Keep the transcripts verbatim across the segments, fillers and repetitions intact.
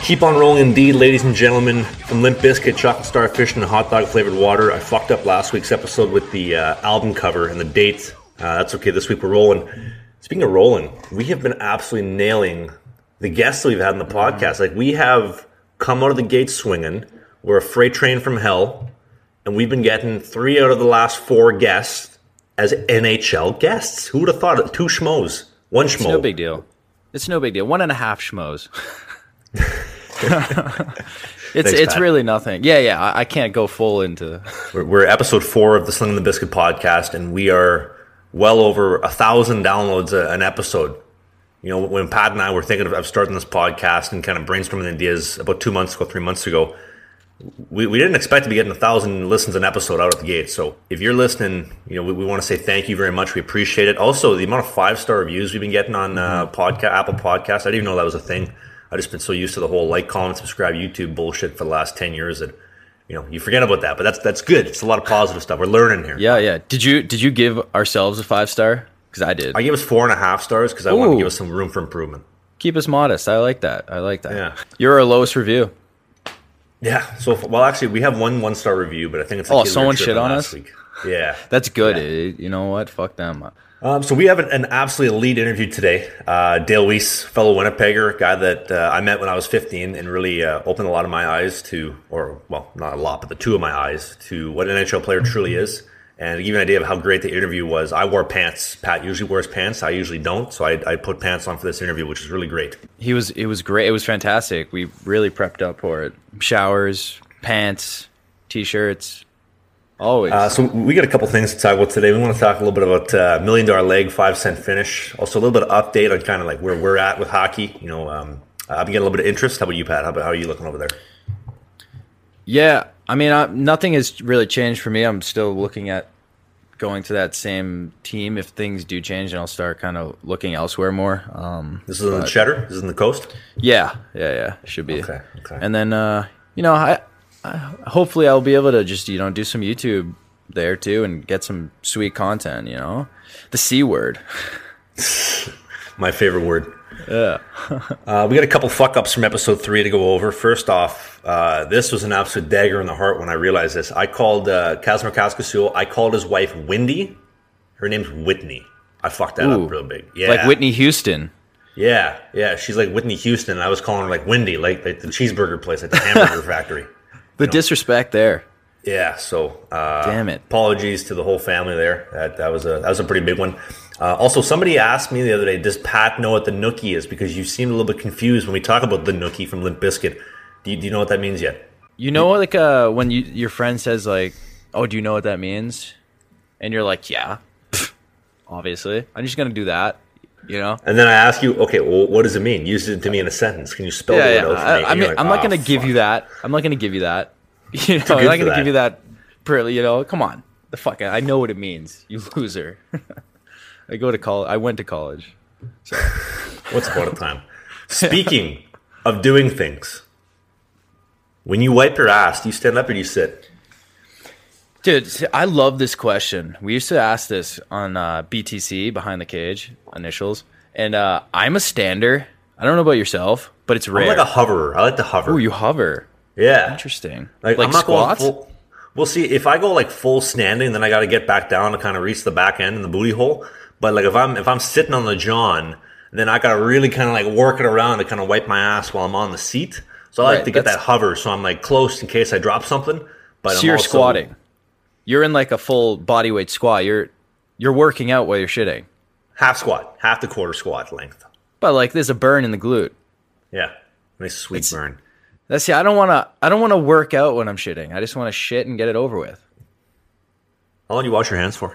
Keep on rolling indeed, ladies and gentlemen. From Limp Bizkit, Chocolate Starfish, and Hot Dog Flavored Water. I fucked up last week's episode with the uh, album cover and the date. Uh, that's okay, this week we're rolling. Speaking of rolling, we have been absolutely nailing the guests that we've had in the podcast. Like, we have come out of the gate swinging. We're a freight train from hell. And we've been getting three out of the last four guests as N H L guests. Who would have thought it? Two schmoes. One schmo. It's no big deal. It's no big deal. One and a half schmoes. it's Thanks, it's Pat. really nothing. Yeah, yeah. I, I can't go full into. We're, we're episode four of the Sling and the Biscuit podcast, and we are well over a thousand downloads a, an episode. You know, when Pat and I were thinking of, of starting this podcast and kind of brainstorming ideas about two months ago, three months ago, we, we didn't expect to be getting a thousand listens an episode out of the gate. So if you're listening, you know, we, we want to say thank you very much. We appreciate it. Also, the amount of five star reviews we've been getting on uh, podcast, Apple Podcasts, I didn't even know that was a thing. I've just been so used to the whole like, comment, subscribe, YouTube bullshit for the last ten years that, you know, you forget about that. But that's that's good. It's a lot of positive stuff. We're learning here. Yeah, yeah. Did you did you give ourselves a five star? Because I did. I gave us four and a half stars because I Ooh. wanted to give us some room for improvement. Keep us modest. I like that. I like that. Yeah. You're our lowest review. Yeah. So, well, actually, we have one one star review, but I think it's the Oh, kids someone were shit on last us? week. Yeah. That's good. Yeah. Eh, You know what? Fuck them. Um, so we have an, an absolutely elite interview today. Uh, Dale Weiss, fellow Winnipegger, guy that uh, I met when I was fifteen and really uh, opened a lot of my eyes to, or, well, not a lot, but the two of my eyes to what an N H L player truly is. And to give you an idea of how great the interview was, I wore pants. Pat usually wears pants. I usually don't. So I, I put pants on for this interview, which is really great. He was. It was great. It was fantastic. We really prepped up for it. Showers, pants, t-shirts. Always. Uh, so we got a couple things to talk about today. We want to talk a little bit about uh, Million Dollar Leg, five cent finish. Also a little bit of update on kind of like where we're at with hockey. You know, um, I've been getting a little bit of interest. How about you, Pat? How, about, how are you looking over there? Yeah, I mean, I, nothing has really changed for me. I'm still looking at going to that same team. If things do change, then I'll start kind of looking elsewhere more. Um, This is in the Cheddar? This is in the Coast? yeah, yeah, yeah, should be. Okay, okay. And then, uh, you know, I, I hopefully I'll be able to just you know do some YouTube there too and get some sweet content. You know, the C word. My favorite word. Yeah. uh, we got a couple fuck ups from episode three to go over. First off, uh, this was an absolute dagger in the heart when I realized this. I called uh, Kazimir Kaskasuo. I called his wife Windy. Her name's Whitney. I fucked that Ooh, up real big. Yeah, like Whitney Houston. Yeah, yeah. She's like Whitney Houston. And I was calling her like Windy, like, like the cheeseburger place, like the hamburger factory. The You know? disrespect there. Yeah, so uh, Damn it. apologies to the whole family there. That, that was a that was a pretty big one. Uh, also, somebody asked me the other day, does Pat know what the nookie is? Because you seemed a little bit confused when we talk about the nookie from Limp Bizkit. Do you, do you know what that means yet? You know, like uh, when you your friend says like, "Oh, do you know what that means?" And you're like, "Yeah, obviously. I'm just gonna do that." You know. And then I ask you, okay, well, what does it mean? Use it to me in a sentence. Can you spell Yeah, the yeah. word out for I, me? I And mean, you're like, I'm not "Oh, gonna give fuck." you that. I'm not gonna give you that. You know, Too I'm good not for gonna that. give you that. Pretty, you know, come on. The fuck, I know what it means. You loser. I go to college. I went to college. So. What's about a time? Speaking of doing things, when you wipe your ass, do you stand up or do you sit? Dude, see, I love this question. We used to ask this on uh, B T C, Behind the Cage, initials. And uh, I'm a stander. I don't know about yourself, but it's rare. I'm like a hoverer. I like to hover. Ooh, you hover. Yeah. Interesting. Like, Like I'm not squats? going full. We'll see. If I go like full standing, then I got to get back down to kind of reach the back end and the booty hole. But like if I'm if I'm sitting on the john, then I got to really kind of like work it around to kind of wipe my ass while I'm on the seat. So I like Right, to get that's- that hover, so I'm like close in case I drop something. But So I'm you're also, squatting. You're in like a full body weight squat. You're you're working out while you're shitting. half squat, half the quarter squat length. But like there's a burn in the glute. Yeah, nice sweet It's- burn. That's see, I don't want to. I don't want to work out when I'm shitting. I just want to shit and get it over with. How long do you wash your hands for?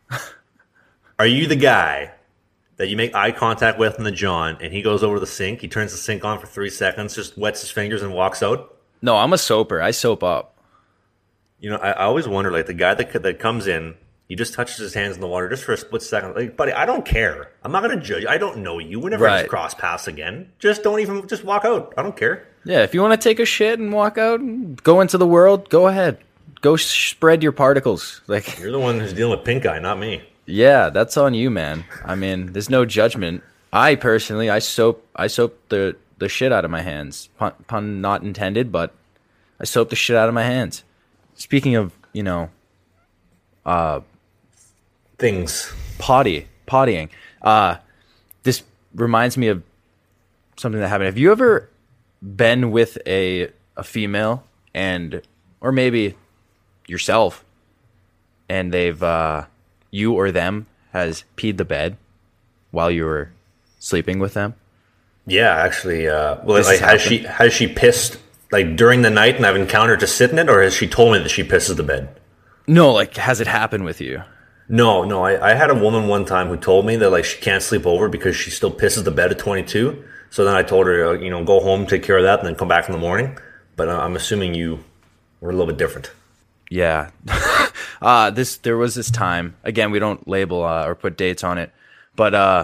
Are you the guy that you make eye contact with in the john, and he goes over to the sink, he turns the sink on for three seconds, just wets his fingers and walks out? No, I'm a soaper. I soap up. You know, I, I always wonder, like the guy that that comes in, he just touches his hands in the water just for a split second. Like, buddy, I don't care. I'm not going to judge. I don't know you. We're never going Right. to cross paths again. Just don't even, just walk out. I don't care. Yeah, if you want to take a shit and walk out and go into the world, go ahead. Go sh- spread your particles. Like, You're the one who's dealing with pink eye, not me. yeah, that's on you, man. I mean, there's no judgment. I personally, I soap, I soap the the shit out of my hands. Pun, pun not intended, but I soap the shit out of my hands. Speaking of, you know, uh, things potty pottying. Uh, this reminds me of something that happened. Have you ever been with a a female and, or maybe yourself, and they've uh, you or them has peed the bed while you were sleeping with them? Yeah, actually. Uh, well, like, has she has she pissed like during the night, and I've encountered to sit in it, or has she told me that she pisses the bed? No, like, has it happened with you? No, no. I, I had a woman one time who told me that like she can't sleep over because she still pisses the bed at twenty-two. So then I told her, uh, you know, go home, take care of that, and then come back in the morning. But uh, I'm assuming you were a little bit different. Yeah. uh, this there was this time. Again, we don't label uh, or put dates on it, but uh,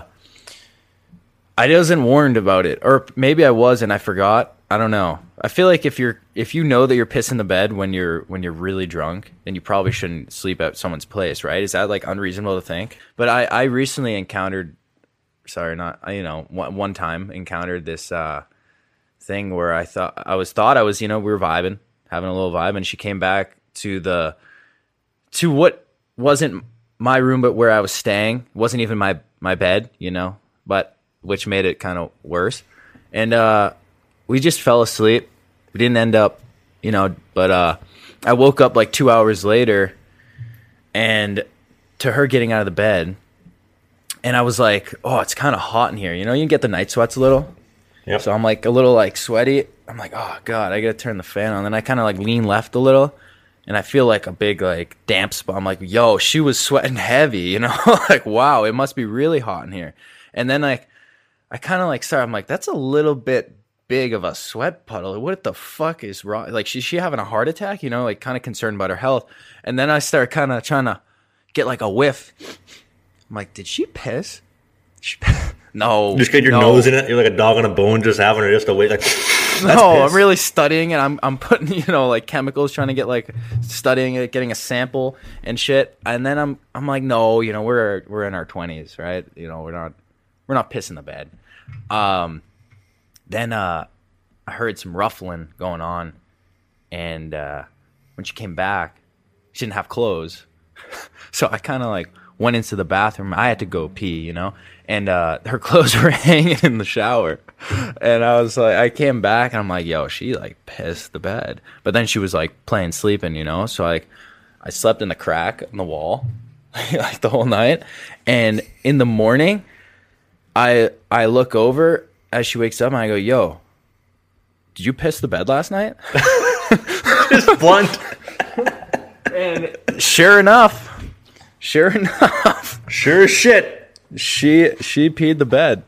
I wasn't warned about it, or maybe I was and I forgot. I don't know. I feel like if you're if you know that you're pissing the bed when you're when you're really drunk, then you probably shouldn't sleep at someone's place, right? Is that like unreasonable to think? But I, I recently encountered, sorry, not you know one, one time encountered this uh, thing where I thought I was thought I was you know we were vibing, having a little vibe, and she came back to the to what wasn't my room, but where I was staying. It wasn't even my my bed, you know, but which made it kind of worse. And uh, we just fell asleep. We didn't end up, you know, but uh, I woke up like two hours later, and to her getting out of the bed, and I was like, "Oh, it's kind of hot in here." You know, you can get the night sweats a little. Yep. So I'm like a little like sweaty. I'm like, "Oh God, I gotta turn the fan on." Then I kind of like lean left a little, and I feel like a big like damp spot. I'm like, "Yo, she was sweating heavy," you know, like wow, it must be really hot in here. And then like I kind of like started. I'm like, "That's a little bit big of a sweat puddle. What the fuck is wrong? Like, is she having a heart attack?" You know, like kind of concerned about her health. And then I start kind of trying to get like a whiff. I'm like, did she piss? She piss? No. Just get your no. nose in it. You're like a dog on a bone, just having her just away. Like, no, I'm really studying it. I'm I'm putting you know like chemicals, trying to get like studying it, getting a sample and shit. And then I'm I'm like, no, you know, we're we're in our twenties, right? You know, we're not we're not pissing the bed. Um. Then uh, I heard some ruffling going on, and uh, when she came back, she didn't have clothes. So I kind of like went into the bathroom. I had to go pee, you know, and uh, her clothes were hanging in the shower. And I was like, I came back, and I'm like, yo, she like pissed the bed. But then she was like playing sleeping, you know, so like I slept in the crack in the wall like the whole night. And in the morning, I I look over as she wakes up, and I go, yo, did you piss the bed last night? Just blunt. And sure enough, sure enough, sure as shit, she she peed the bed.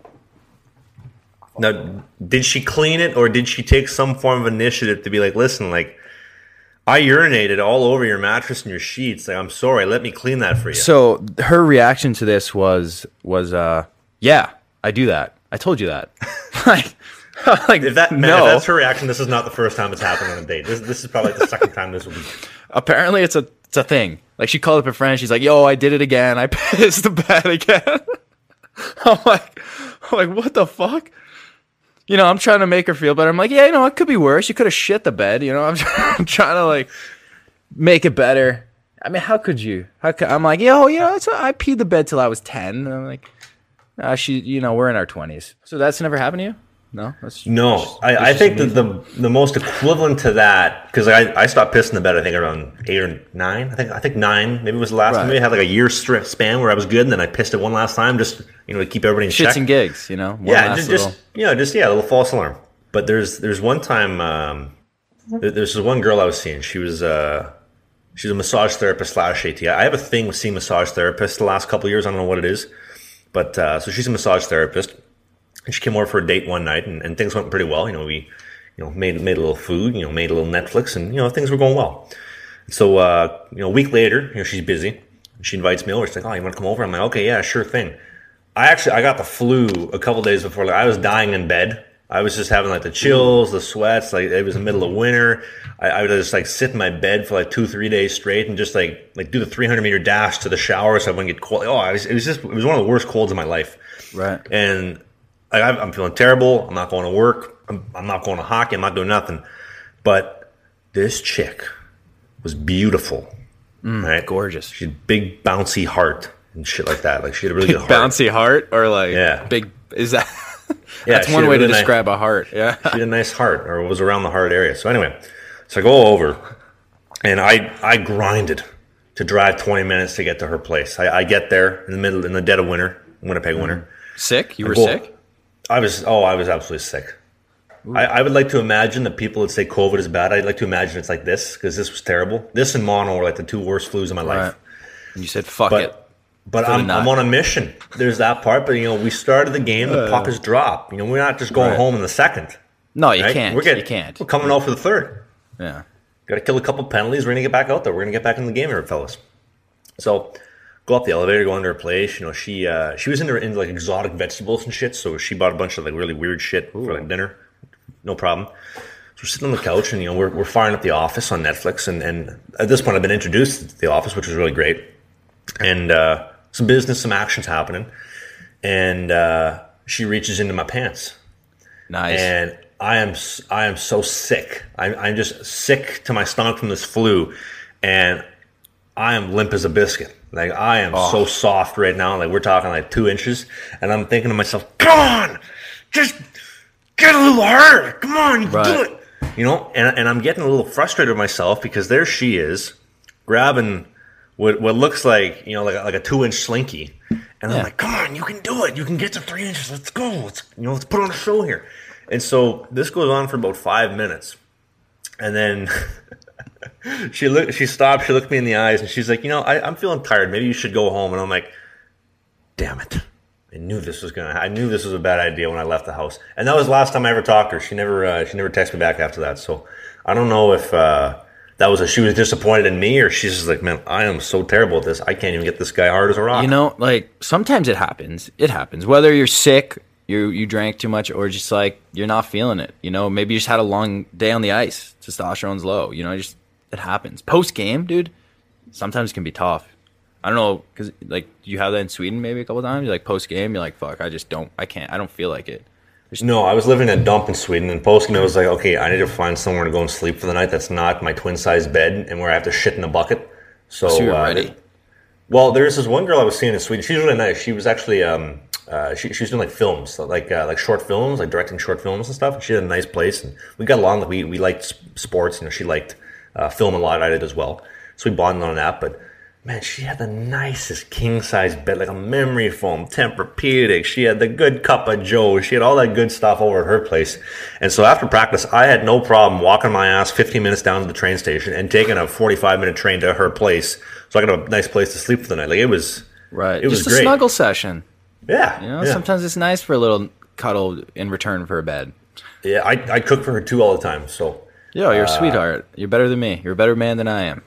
Now, did she clean it, or did she take some form of initiative to be like, listen, like, I urinated all over your mattress and your sheets. Like, I'm sorry, let me clean that for you. So her reaction to this was, was uh, yeah, I do that. I told you that. like, like if that man, no. if that's her reaction, this is not the first time it's happened on a date. This this is probably the second time this will be. Apparently, it's a it's a thing. Like, she called up her friend. She's like, "Yo, I did it again. I pissed the bed again." I'm like, I'm like, what the fuck? You know, I'm trying to make her feel better. I'm like, yeah, you know, it could be worse. You could have shit the bed. You know, I'm, I'm trying to like make it better. I mean, how could you? How could, I'm like, yo, you know, it's, I peed the bed till I was ten. And I'm like. Uh, she, you know, we're in our twenties, so that's never happened to you. No, that's no. that's, I, that's I think that the the most equivalent to that, because I, I stopped pissing the bed. I think around eight or nine. I think I think nine. Maybe it was the last. Right. Maybe I had like a year strip span where I was good, and then I pissed it one last time, just you know, to keep everybody in shits check. and gigs, you know. One yeah, just, little... just you know, just yeah, a little false alarm. But there's there's one time um, there, there's this one girl I was seeing. She was uh, she's a massage therapist slash A T. I have a thing with seeing massage therapists the last couple of years. I don't know what it is. But uh, so she's a massage therapist, and she came over for a date one night, and, and things went pretty well. You know, we, you know, made made a little food, you know, made a little Netflix, and you know, things were going well. So uh, you know, a week later, you know, she's busy. She invites me over. She's like, "Oh, you want to come over?" I'm like, "Okay, yeah, sure thing." I actually I got the flu a couple days before. Like, I was dying in bed. I was just having like the chills, the sweats. Like, it was the middle of winter. I, I would just like sit in my bed for like two, three days straight and just like like do the three hundred meter dash to the shower so I wouldn't get cold. Oh, I was, it was just it was one of the worst colds of my life. Right. And I, I'm feeling terrible. I'm not going to work. I'm, I'm not going to hockey. I'm not doing nothing. But this chick was beautiful, mm, right? Gorgeous. She had big bouncy heart and shit like that. Like she had a really big good heart. Bouncy heart, or like yeah. big. Is that? Yeah, that's one way really to nice, describe a heart. Yeah, she had a nice heart, or it was around the heart area. So anyway, so I go over, and I I grinded to drive twenty minutes to get to her place. I, I get there in the middle, in the dead of winter, Winnipeg mm. winter. Sick? You I were go, sick? I was. Oh, I was absolutely sick. I, I would like to imagine that people that say COVID is bad. I'd like to imagine it's like this, because this was terrible. This and mono were like the two worst flus of my life. Right. And you said, "Fuck but, it." But I'm, I'm on a mission. There's that part. But, you know, we started the game. The puck is dropped. You know, we're not just going right. home in the second. No, you right? can't. We're getting, you can't. We're coming out for the third. Yeah. Got to kill a couple penalties. We're going to get back out there. We're going to get back in the game here, fellas. So, go up the elevator, go into her place. You know, she uh, she was into, into, like, exotic vegetables and shit. So, she bought a bunch of, like, really weird shit Ooh. for, like, dinner. No problem. So, we're sitting on the couch, and, you know, we're, we're firing up The Office on Netflix. And, and at this point, I've been introduced to The Office, which was really great. And, uh... some business, some actions happening, and uh, she reaches into my pants. Nice. And I am I am so sick. I'm, I'm just sick to my stomach from this flu, and I am limp as a biscuit. Like I am oh. so soft right now. Like we're talking like two inches, and I'm thinking to myself, "Come on, just get a little harder. Come on, you can right. do it." You know, and and I'm getting a little frustrated with myself because there she is, grabbing What, what looks like, you know, like, like a two-inch slinky. And yeah. I'm like, come on, you can do it. You can get to three inches. Let's go. Let's, you know, let's put on a show here. And so this goes on for about five minutes. And then she looked, she stopped. She looked me in the eyes, and she's like, you know, I, I'm feeling tired. Maybe you should go home. And I'm like, damn it. I knew this was going to I knew this was a bad idea when I left the house. And that was the last time I ever talked to her. She never, uh, she never texted me back after that. So I don't know if... Uh, That was a, she was disappointed in me, or she's just like, man, I am so terrible at this. I can't even get this guy hard as a rock. You know, like sometimes it happens. It happens. Whether you're sick, you you drank too much, or just like you're not feeling it. You know, maybe you just had a long day on the ice. Testosterone's low. You know, just it happens. Post game, dude, sometimes it can be tough. I don't know, because like you have that in Sweden maybe a couple times. You're like post game, you're like, fuck, I just don't, I can't, I don't feel like it. No, I was living in a dump in Sweden, and post-game I was like, okay, I need to find somewhere to go and sleep for the night that's not my twin-size bed and where I have to shit in a bucket. So, so you're uh, ready. Well, there's this one girl I was seeing in Sweden. She's really nice. She was actually, um, uh, she, she was doing like films, like uh, like short films, like directing short films and stuff. And she had a nice place, and we got along. Like we we liked sports. You know, she liked uh, film a lot. I did as well. So we bonded on that, but. Man, she had the nicest king-size bed, like a memory foam, Tempur-Pedic. She had the good cup of joe. She had all that good stuff over at her place. And so after practice, I had no problem walking my ass fifteen minutes down to the train station and taking a forty-five minute train to her place so I could have a nice place to sleep for the night. Like, it was right. It was just a great. snuggle session. Yeah. You know, yeah. sometimes it's nice for a little cuddle in return for a bed. Yeah, I, I cook for her too all the time. So, Yo, you're uh, a sweetheart. You're better than me. You're a better man than I am.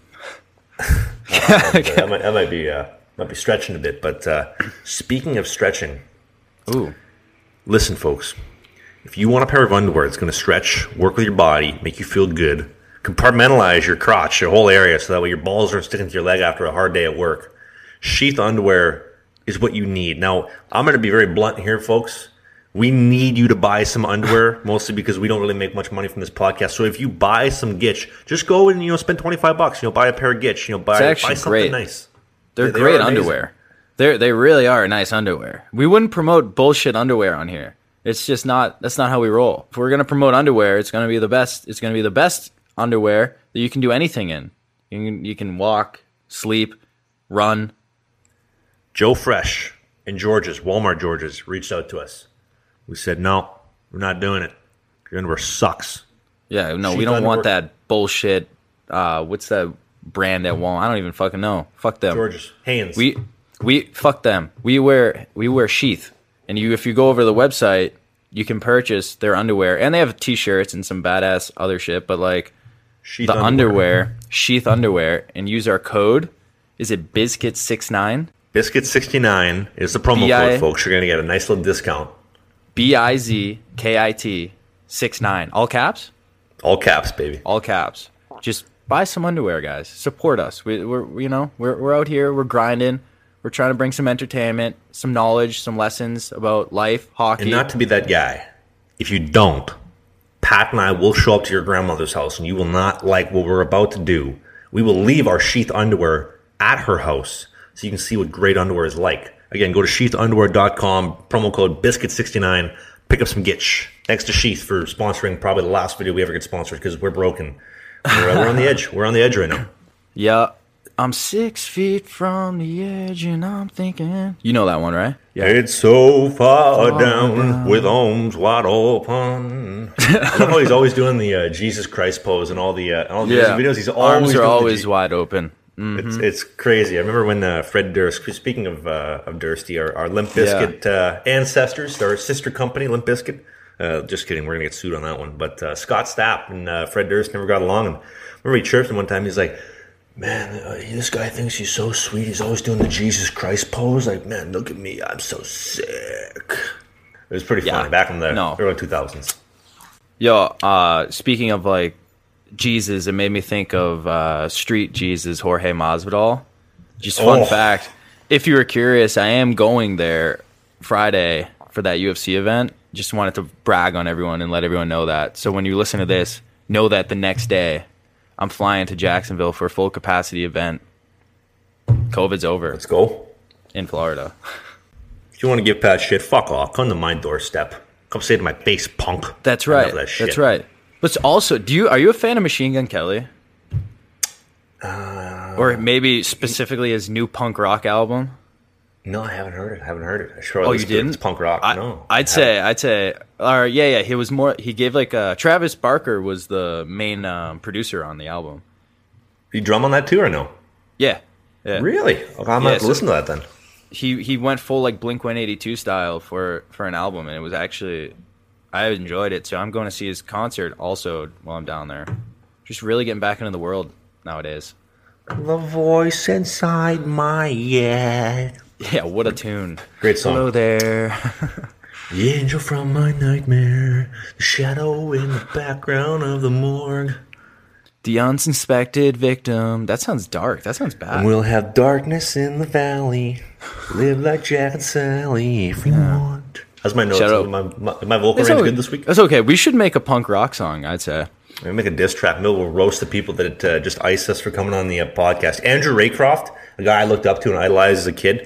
that, might, that might be uh, might be stretching a bit, but uh, speaking of stretching, ooh, listen, folks. If you want a pair of underwear that's going to stretch, work with your body, make you feel good, compartmentalize your crotch, your whole area, so that way your balls aren't sticking to your leg after a hard day at work, Sheath underwear is what you need. Now, I'm going to be very blunt here, folks. We need you to buy some underwear, mostly because we don't really make much money from this podcast. So if you buy some Gitch, just go and, you know, spend twenty-five bucks. You know, buy a pair of Gitch. You know, buy, buy something great. nice. They're they, great they underwear. They they really are nice underwear. We wouldn't promote bullshit underwear on here. It's just not. That's not how we roll. If we're gonna promote underwear, it's gonna be the best. It's gonna be the best underwear that you can do anything in. You can you can walk, sleep, run. Joe Fresh in George's, Walmart George's, reached out to us. We said, no, we're not doing it. Your underwear sucks. Yeah, no, Sheath we don't underwear. want that bullshit. Uh, what's that brand at Walmart? I don't even fucking know. Fuck them. George's, Hanes. We we fuck them. We wear we wear Sheath, and you if you go over to the website, you can purchase their underwear, and they have t-shirts and some badass other shit. But like Sheath the underwear. underwear, Sheath underwear, and use our code. Is it Biscuit sixty-nine? Biscuit sixty-nine is the promo B I code, folks. You're gonna get a nice little discount. B I Z K I T six nine. All caps? All caps, baby. All caps. Just buy some underwear, guys. Support us. We, we're you know we're we're out here. We're grinding. We're trying to bring some entertainment, some knowledge, some lessons about life, hockey. And not to be that guy. If you don't, Pat and I will show up to your grandmother's house and you will not like what we're about to do. We will leave our sheath underwear at her house so you can see what great underwear is like. Again, go to sheath underwear dot com, promo code biscuit sixty-nine, pick up some gitch. Thanks to Sheath for sponsoring probably the last video we ever get sponsored because we're broken. We're, uh, we're on the edge. We're on the edge right now. Yeah. I'm six feet from the edge and I'm thinking. You know that one, right? Yeah. It's so far, far down, down with arms wide open. I love how he's always doing the uh, Jesus Christ pose and all the uh, all the yeah. videos. He's always arms are doing always G- wide open. Mm-hmm. It's it's crazy. I remember when uh, Fred Durst. Speaking of uh, of Dursty, our, our Limp Bizkit yeah. uh, ancestors, our sister company, Limp Bizkit. Uh, just kidding. We're gonna get sued on that one. But uh, Scott Stapp and uh, Fred Durst never got along. And I remember he chirped him one time. He's like, man, uh, this guy thinks he's so sweet. He's always doing the Jesus Christ pose. Like, man, look at me. I'm so sick. It was pretty funny yeah, back in the no. early two thousands. Yo, uh, speaking of, like, Jesus, it made me think of uh, Street Jesus, Jorge Masvidal. Just fun oh. fact. If you were curious, I am going there Friday for that U F C event. Just wanted to brag on everyone and let everyone know that. So when you listen to this, know that the next day I'm flying to Jacksonville for a full capacity event. COVID's over. Let's go. In Florida. If you want to give Pat shit, fuck off. Come to my doorstep. Come say to my face, punk. That's right. That That's right. But also, do you are you a fan of Machine Gun Kelly? Uh, or maybe specifically his new punk rock album? No, I haven't heard it. I haven't heard it. Sure, oh, you didn't? It's punk rock. I, no, I'd say, I'd say, or yeah, yeah. He was more. He gave like uh, Travis Barker was the main um, producer on the album. Did you drum on that too, or no? Yeah. yeah. Really? Okay, I'm gonna yeah, have to so listen to that then. He he went full like Blink one eighty-two style for for an album, and it was actually I enjoyed it. So I'm going to see his concert also while I'm down there. Just really getting back into the world nowadays. The voice inside my head. Yeah, what a tune. Great song. Hello there. The angel from my nightmare, the shadow in the background of the morgue. The unsuspected victim. That sounds dark. That sounds bad. And we'll have darkness in the valley. Live like Jack and Sally if we yeah. want. That's my notes. My, my, my vocal it's range okay. good this week? That's okay. We should make a punk rock song, I'd say. We'll make a diss track. Maybe we'll roast the people that uh, just iced us for coming on the uh, podcast. Andrew Raycroft, a guy I looked up to and idolized as a kid.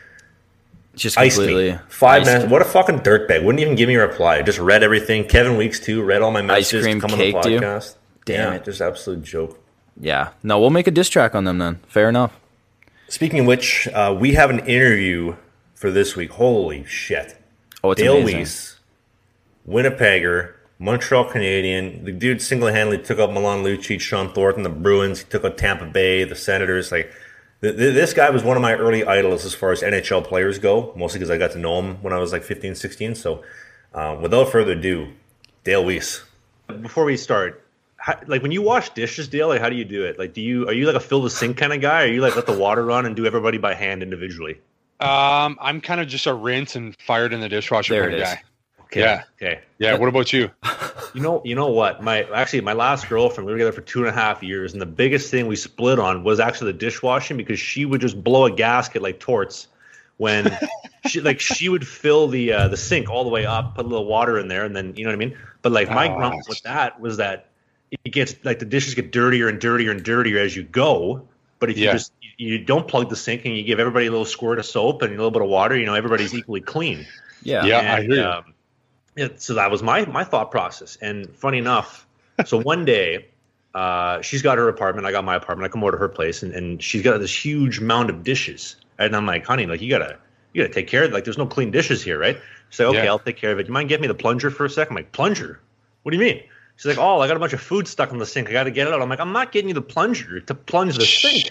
Just completely. Iced me. Five iced. minutes. What a fucking dirtbag. Wouldn't even give me a reply. Just read everything. Kevin Weeks, too. Read all my messages to come on the podcast. You? Damn yeah, it. Just absolute joke. Yeah. No, we'll make a diss track on them then. Fair enough. Speaking of which, uh, we have an interview for this week. Holy shit. Oh, it's Dale amazing. Weise, Winnipegger, Montreal Canadian. The dude single-handedly took out Milan Lucic, Sean Thornton, the Bruins. He took out Tampa Bay, the Senators. Like, th- th- this guy was one of my early idols as far as N H L players go, mostly because I got to know him when I was like fifteen, sixteen. So uh, without further ado, Dale Weise. Before we start, how, like when you wash dishes, Dale, like how do you do it? Like, do you are you like a fill the sink kind of guy, or are you like let the water run and do everybody by hand individually? Um, I'm kind of just a rinse and fired in the dishwasher there kind of is. guy. Okay. Yeah. Okay. Yeah. What about you? You know, you know what? My actually, my last girlfriend, we were together for two and a half years, and the biggest thing we split on was actually the dishwashing because she would just blow a gasket like torts when she like she would fill the uh, the sink all the way up, put a little water in there, and then you know what I mean. But like my oh, grump with that was that it gets like the dishes get dirtier and dirtier and dirtier as you go. But if you yeah. just you don't plug the sink and you give everybody a little squirt of soap and a little bit of water, you know, everybody's equally clean. Yeah. Yeah, and, I hear you. Um, yeah, so that was my my thought process. And funny enough, so one day, uh, she's got her apartment, I got my apartment. I come over to her place, and, and she's got this huge mound of dishes. And I'm like, honey, like you gotta you gotta take care of it. Like there's no clean dishes here, right? She's like, okay, Yeah. I'll take care of it. You mind getting me the plunger for a second? I'm like, plunger? What do you mean? She's like, oh, I got a bunch of food stuck in the sink. I got to get it out. I'm like, I'm not getting you the plunger to plunge the sink.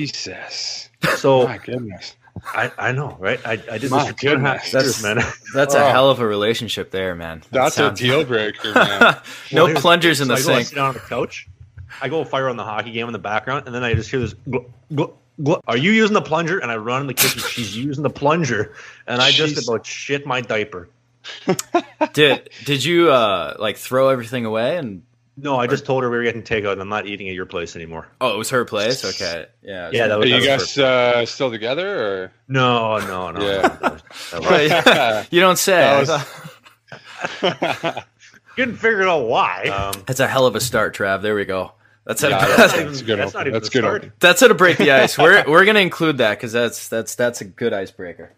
Jesus. So My goodness. I, I know, right? I, I did My this for two and a half goodness. years, man. That's Oh. a hell of a relationship there, man. That That's sounds- a deal breaker, man. No Well, here's- plungers in the so I go, I sink. sit down on the couch. I go fire on the hockey game in the background, and then I just hear this. Gluh, gluh, gluh. Are you using the plunger? And I run in the kitchen. She's using the plunger, and I just Jeez. about shit my diaper. Did did you uh, like throw everything away and No, I just told her we were getting takeout, and I'm not eating at your place anymore. Oh, it was her place. Okay, yeah, Yeah, that Are was, you that was guys uh, still together? Or no, no, no. Yeah. no, that was- that was- you don't say. That you couldn't figure out why. Um, That's a hell of a start, Trav. There we go. That's Yeah, a, that's, that's, that's a good. That's not opening. even That's the good. start. opening. that's how to break the ice. We're we're gonna include that because that's that's that's a good icebreaker.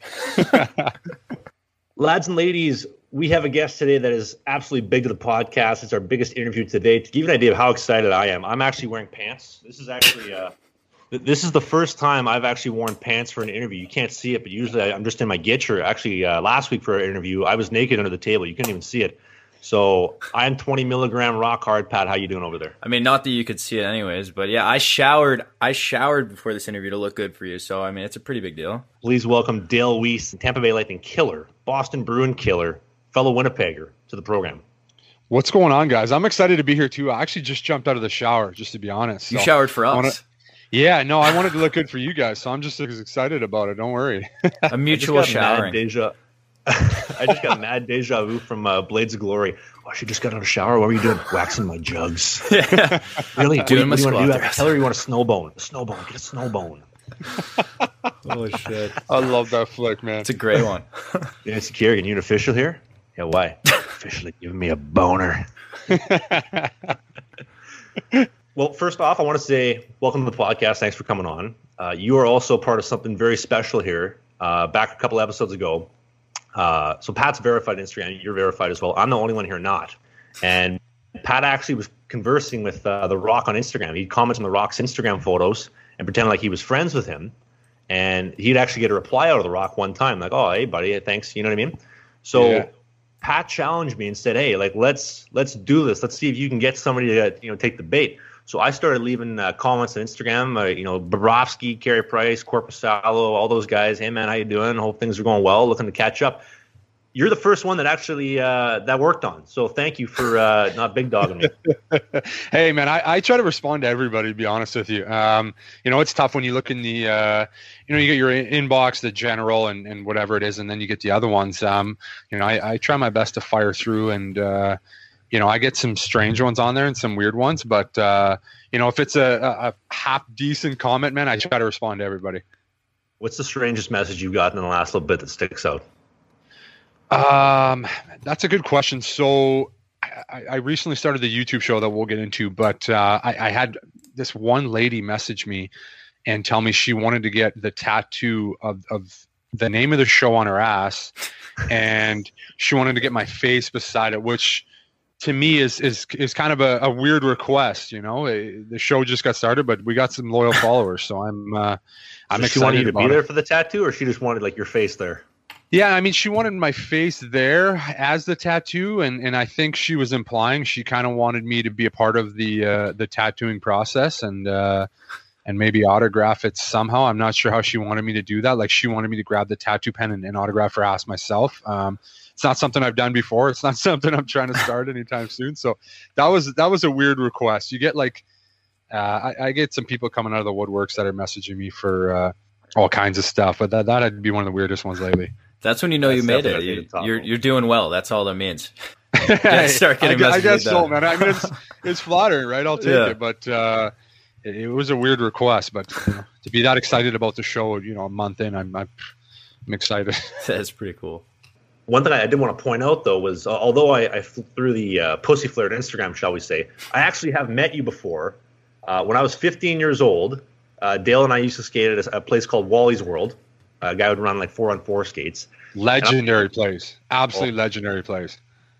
Lads and ladies, we have a guest today that is absolutely big to the podcast. It's our biggest interview today. To give you an idea of how excited I am, I'm actually wearing pants. This is actually uh, th- this is the first time I've actually worn pants for an interview. You can't see it, but usually I- I'm just in my Gitcher. Actually, uh, last week for our interview, I was naked under the table. You couldn't even see it. So I'm twenty milligram rock hard. Pat, how you doing over there? I mean, not that you could see it anyways, but yeah, I showered. I showered before this interview to look good for you. So I mean, it's a pretty big deal. Please welcome Dale Weiss, Tampa Bay Lightning killer, Boston Bruin killer, fellow Winnipegger to the program. What's going on, guys? I'm excited to be here too. I actually just jumped out of the shower, just to be honest. You So, showered for I wanna- us. Yeah, no, I wanted to look good for you guys, so I'm just as excited about it. Don't worry. A mutual I just got mad showering. Deja, I just got mad deja vu from uh, Blades of Glory. Oh, she just got out of the shower. What were you doing? Waxing my jugs. Yeah. Really? Doing what, my do you want to squat do? thrust. Tell her you want a snow bone. A snow bone. Get a snow bone. Oh shit! I love that flick, man. It's a great one. Yeah, security. Can you an official here? Yeah, why? Officially giving me a boner. Well, first off, I want to say welcome to the podcast. Thanks for coming on. Uh, you are also part of something very special here. Uh, back a couple episodes ago. Uh, so Pat's verified Instagram. You're verified as well. I'm the only one here not. And Pat actually was conversing with uh, The Rock on Instagram. He'd comment on The Rock's Instagram photos and pretend like he was friends with him. And he'd actually get a reply out of The Rock one time, like, "Oh, hey, buddy, thanks." You know what I mean? So Yeah. Pat challenged me and said, "Hey, like, let's let's do this. Let's see if you can get somebody to you know take the bait." So I started leaving uh, comments on Instagram. Uh, you know, Bobrovsky, Carey Price, Corpusalo, all those guys. Hey, man, how you doing? Hope things are going well. Looking to catch up. You're the first one that actually uh, that worked on. So thank you for uh, not big dogging me. Hey, man, I, I try to respond to everybody, to be honest with you. Um, you know, it's tough when you look in the, uh, you know, you get your in- inbox, the general, and, and whatever it is, and then you get the other ones. Um, you know, I, I try my best to fire through, and, uh, you know, I get some strange ones on there and some weird ones. But, uh, you know, if it's a, a, a half decent comment, man, I try to respond to everybody. What's the strangest message you've gotten in the last little bit that sticks out? Um, that's a good question. So I, I recently started the YouTube show that we'll get into, but uh, I, I had this one lady message me and tell me she wanted to get the tattoo of, of the name of the show on her ass, and she wanted to get my face beside it, which to me is is is kind of a, a weird request. You know, the show just got started, but we got some loyal followers, so I'm uh, I'm So excited she wanted you to about be it. there for the tattoo, or she just wanted like your face there? Yeah, I mean, she wanted my face there as the tattoo, and, and I think she was implying she kind of wanted me to be a part of the uh, the tattooing process and uh, and maybe autograph it somehow. I'm not sure how she wanted me to do that. Like, she wanted me to grab the tattoo pen and, and autograph her ass myself. Um, it's not something I've done before. It's not something I'm trying to start anytime soon. So that was that was a weird request. You get like uh, I, I get some people coming out of the woodworks that are messaging me for uh, all kinds of stuff, but that that'd be one of the weirdest ones lately. That's when you know That's you made it. definitely You, the top you're one. you're doing well. That's all that means. Yeah, start getting I, gu- I messages guess like so, that. man. I mean, it's, it's flattering, right? I'll take Yeah. it, but uh, it, it was a weird request. But you know, to be that excited about the show, you know, a month in, I'm I'm, I'm excited. That's pretty cool. One thing I did want to point out, though, was uh, although I, I flew through the uh, pussy flared Instagram, shall we say, I actually have met you before. Uh, when I was fifteen years old, uh, Dale and I used to skate at a, a place called Wally's World. A guy would run like four on four skates. Legendary place, absolutely legendary place.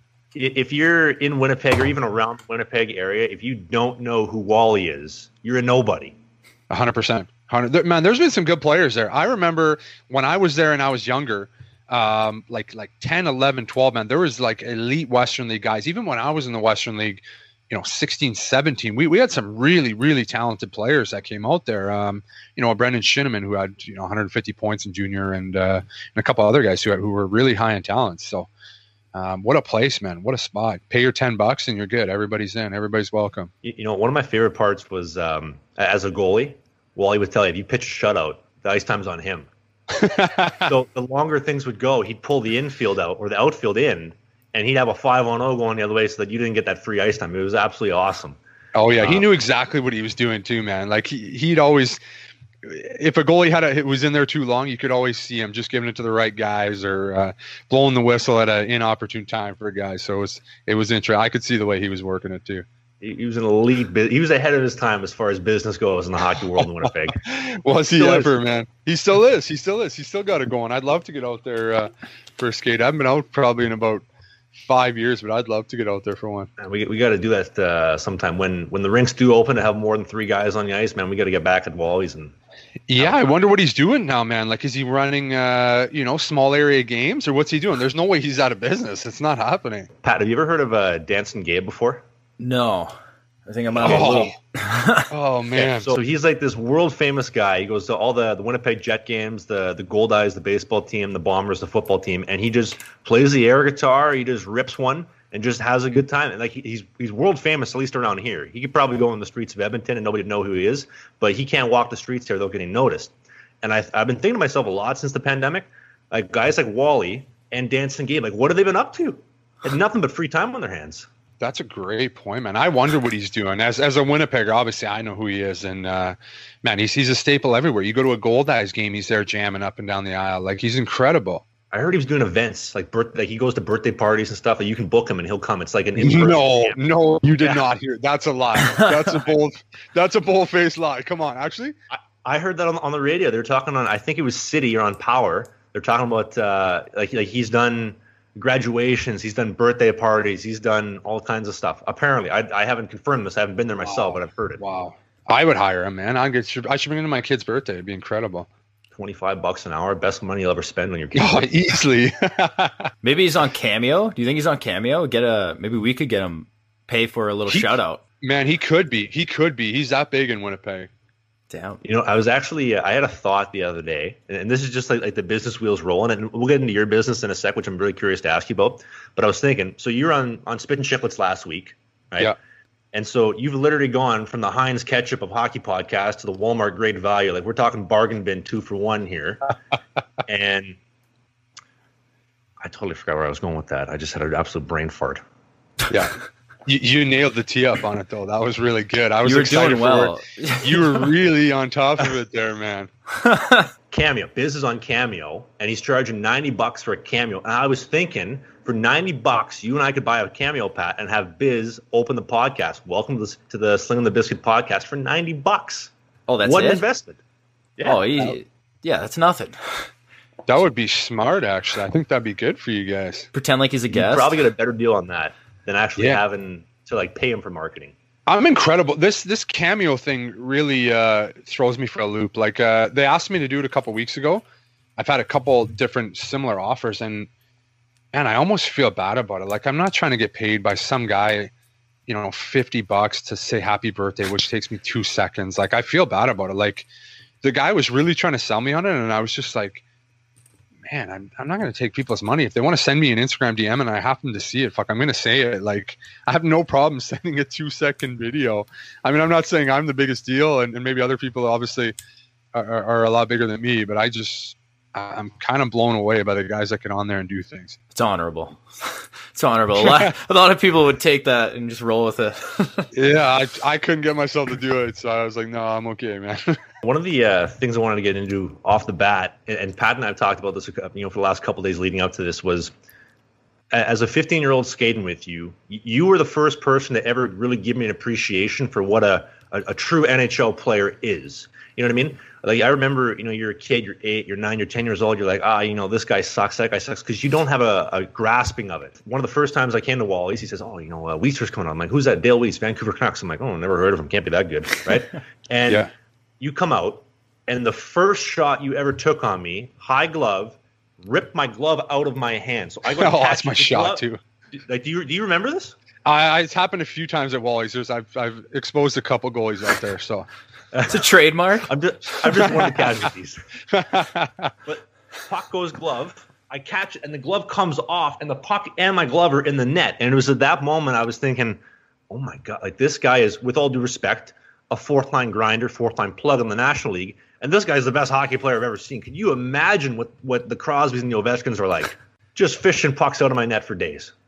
I- If you're in Winnipeg or even around the Winnipeg area, if you don't know who Wally is, you're a nobody. A hundred percent. Hundred. Man, there's been some good players there. I remember when I was there and I was younger, um, like like ten, eleven, twelve, man, there was like elite Western League guys. Even when I was in the Western League, you know, sixteen, seventeen, we, we had some really, really talented players that came out there. Um, you know, Brendan Shinneman, who had, you know, one hundred fifty points in junior, and uh, and a couple other guys who had, who were really high in talent. So um, what a place, man. What a spot. Pay your ten bucks and you're good. Everybody's in. Everybody's welcome. You, you know, one of my favorite parts was um, as a goalie, Wally would tell you, if you pitch a shutout, the ice time's on him. So the longer things would go, he'd pull the infield out or the outfield in, and he'd have a five on oh going the other way so that you didn't get that free ice time. It was absolutely awesome. Oh yeah, he Um, knew exactly what he was doing too, man. Like he, he'd always, if a goalie had a, it was in there too long, you could always see him just giving it to the right guys or uh, blowing the whistle at an inopportune time for a guy. So it was, it was interesting. I could see the way he was working it too. He, he was an elite. bu- He was ahead of his time as far as business goes in the hockey world in Winnipeg. Was he Still ever, is. man? He still is. He still is. He still got it going. I'd love to get out there uh, for a skate. I haven't been out probably in about five years, but I'd love to get out there for one. And we we got to do that uh, sometime when when the rinks do open to have more than three guys on the ice. Man, we got to get back at Wally's and. Yeah, I wonder what he's doing now, man. Like, is he running, uh, you know, small area games, or what's he doing? There's no way he's out of business. It's not happening. Pat, have you ever heard of uh, Dancing Gabe before? No, I think I'm out of the Oh, loop. oh man. So he's like this world famous guy. He goes to all the, the Winnipeg Jet games, the the Gold Eyes, the baseball team, the Bombers, the football team, and he just plays the air guitar. He just rips one and just has a good time. And like he, he's he's world famous, at least around here. He could probably go on the streets of Edmonton and nobody would know who he is, but he can't walk the streets here without getting noticed. And I've I've been thinking to myself a lot since the pandemic, like guys like Wally and Dancing Gabe, like what have they been up to? Had nothing but free time on their hands. That's a great point, man. I wonder what he's doing. As as a Winnipegger, obviously I know who he is, and uh, man, he's he's a staple everywhere. You go to a Gold Eyes game, he's there jamming up and down the aisle. Like he's incredible. I heard he was doing events like birth, like he goes to birthday parties and stuff. Like you can book him and he'll come. It's like an in-person No, camp. no, you did Yeah. not hear. That's a lie. That's a bold. That's a bold faced lie. Come on, actually. I heard that on, on the radio. They're talking on, I think it was City or on Power. They're talking about uh, like like he's done graduations, he's done birthday parties, he's done all kinds of stuff. Apparently, I, I haven't confirmed this. I haven't been there myself, Wow. but I've heard it. Wow, I would hire him, man. I get. I should bring him to my kid's birthday. It'd be incredible. Twenty-five bucks an hour, best money you'll ever spend on your kid. Oh, easily. Maybe he's on Cameo. Do you think he's on Cameo? Get a maybe we could get him pay for a little He- shout out. Man, he could be. He could be. He's that big in Winnipeg. Damn. You know, I was actually uh, I had a thought the other day, and, and this is just like, like the business wheels rolling, and we'll get into your business in a sec, which I'm really curious to ask you about. But I was thinking, so you were on on Spit and Chicklets last week, right? Yeah. And so you've literally gone from the Heinz ketchup of hockey podcast to the Walmart great value. Like we're talking bargain bin two for one here. And I totally forgot where I was going with that. I just had an absolute brain fart. Yeah. You, you nailed the tee up on it though. That was really good. I was You were excited doing for well. it. You were really on top of it there, man. Cameo. Biz is on Cameo, and he's charging ninety bucks for a Cameo. And I was thinking, for ninety bucks, you and I could buy a Cameo, Pat, and have Biz open the podcast. Welcome to the, to the Sling and the Biscuit podcast for ninety bucks. Oh, that's what an it. investment. Yeah. Oh, he, yeah, that's nothing. That would be smart, actually. I think that'd be good for you guys. Pretend like he's a you guest. probably get a better deal on that than actually Yeah. having to like pay him for marketing. I'm incredible. This this Cameo thing really uh, throws me for a loop. Like uh, they asked me to do it a couple weeks ago. I've had a couple different similar offers, and man, I almost feel bad about it. Like I'm not trying to get paid by some guy, you know, fifty bucks to say happy birthday, which takes me two seconds. Like I feel bad about it. Like the guy was really trying to sell me on it, and I was just like, man, I'm, I'm not going to take people's money. If they want to send me an Instagram D M and I happen to see it, fuck, I'm going to say it. Like, I have no problem sending a two second video. I mean, I'm not saying I'm the biggest deal, and, and maybe other people obviously are, are, are a lot bigger than me, but I just, I'm kind of blown away by the guys that get on there and do things. It's honorable. It's honorable. A lot, a lot of people would take that and just roll with it. Yeah, I, I couldn't get myself to do it, so I was like, no, I'm okay, man. One of the uh, things I wanted to get into off the bat, and, and Pat and I have talked about this, you know, for the last couple of days leading up to this, was a- as a fifteen-year-old skating with you, y- you were the first person to ever really give me an appreciation for what a, a, a true N H L player is. You know what I mean? Like I remember, you know, you're a kid, you're eight, you're nine, you're ten years old. You're like, ah, you know, this guy sucks, that guy sucks, because you don't have a, a grasping of it. One of the first times I came to Wally's, he says, oh, you know, uh, Weister's coming on. I'm like, who's that? Dale Weiss, Vancouver Canucks. I'm like, oh, never heard of him. Can't be that good, right? And Yeah. you come out, and the first shot you ever took on me, high glove, ripped my glove out of my hand. So I go to Oh, catch that's my the shot, glove. too. Like, do you do you remember this? I, I, it's happened a few times at Wally's. There's, I've, I've exposed a couple goalies out there, so. It's a trademark. I'm just I'm just one of the casualties. But puck goes glove. I catch it, and the glove comes off, and the puck and my glove are in the net. And it was at that moment I was thinking, oh my God, like this guy is, with all due respect, a fourth line grinder, fourth line plug in the National League. And this guy's the best hockey player I've ever seen. Can you imagine what, what the Crosbys and the Ovechkins are like? Just fishing pucks out of my net for days.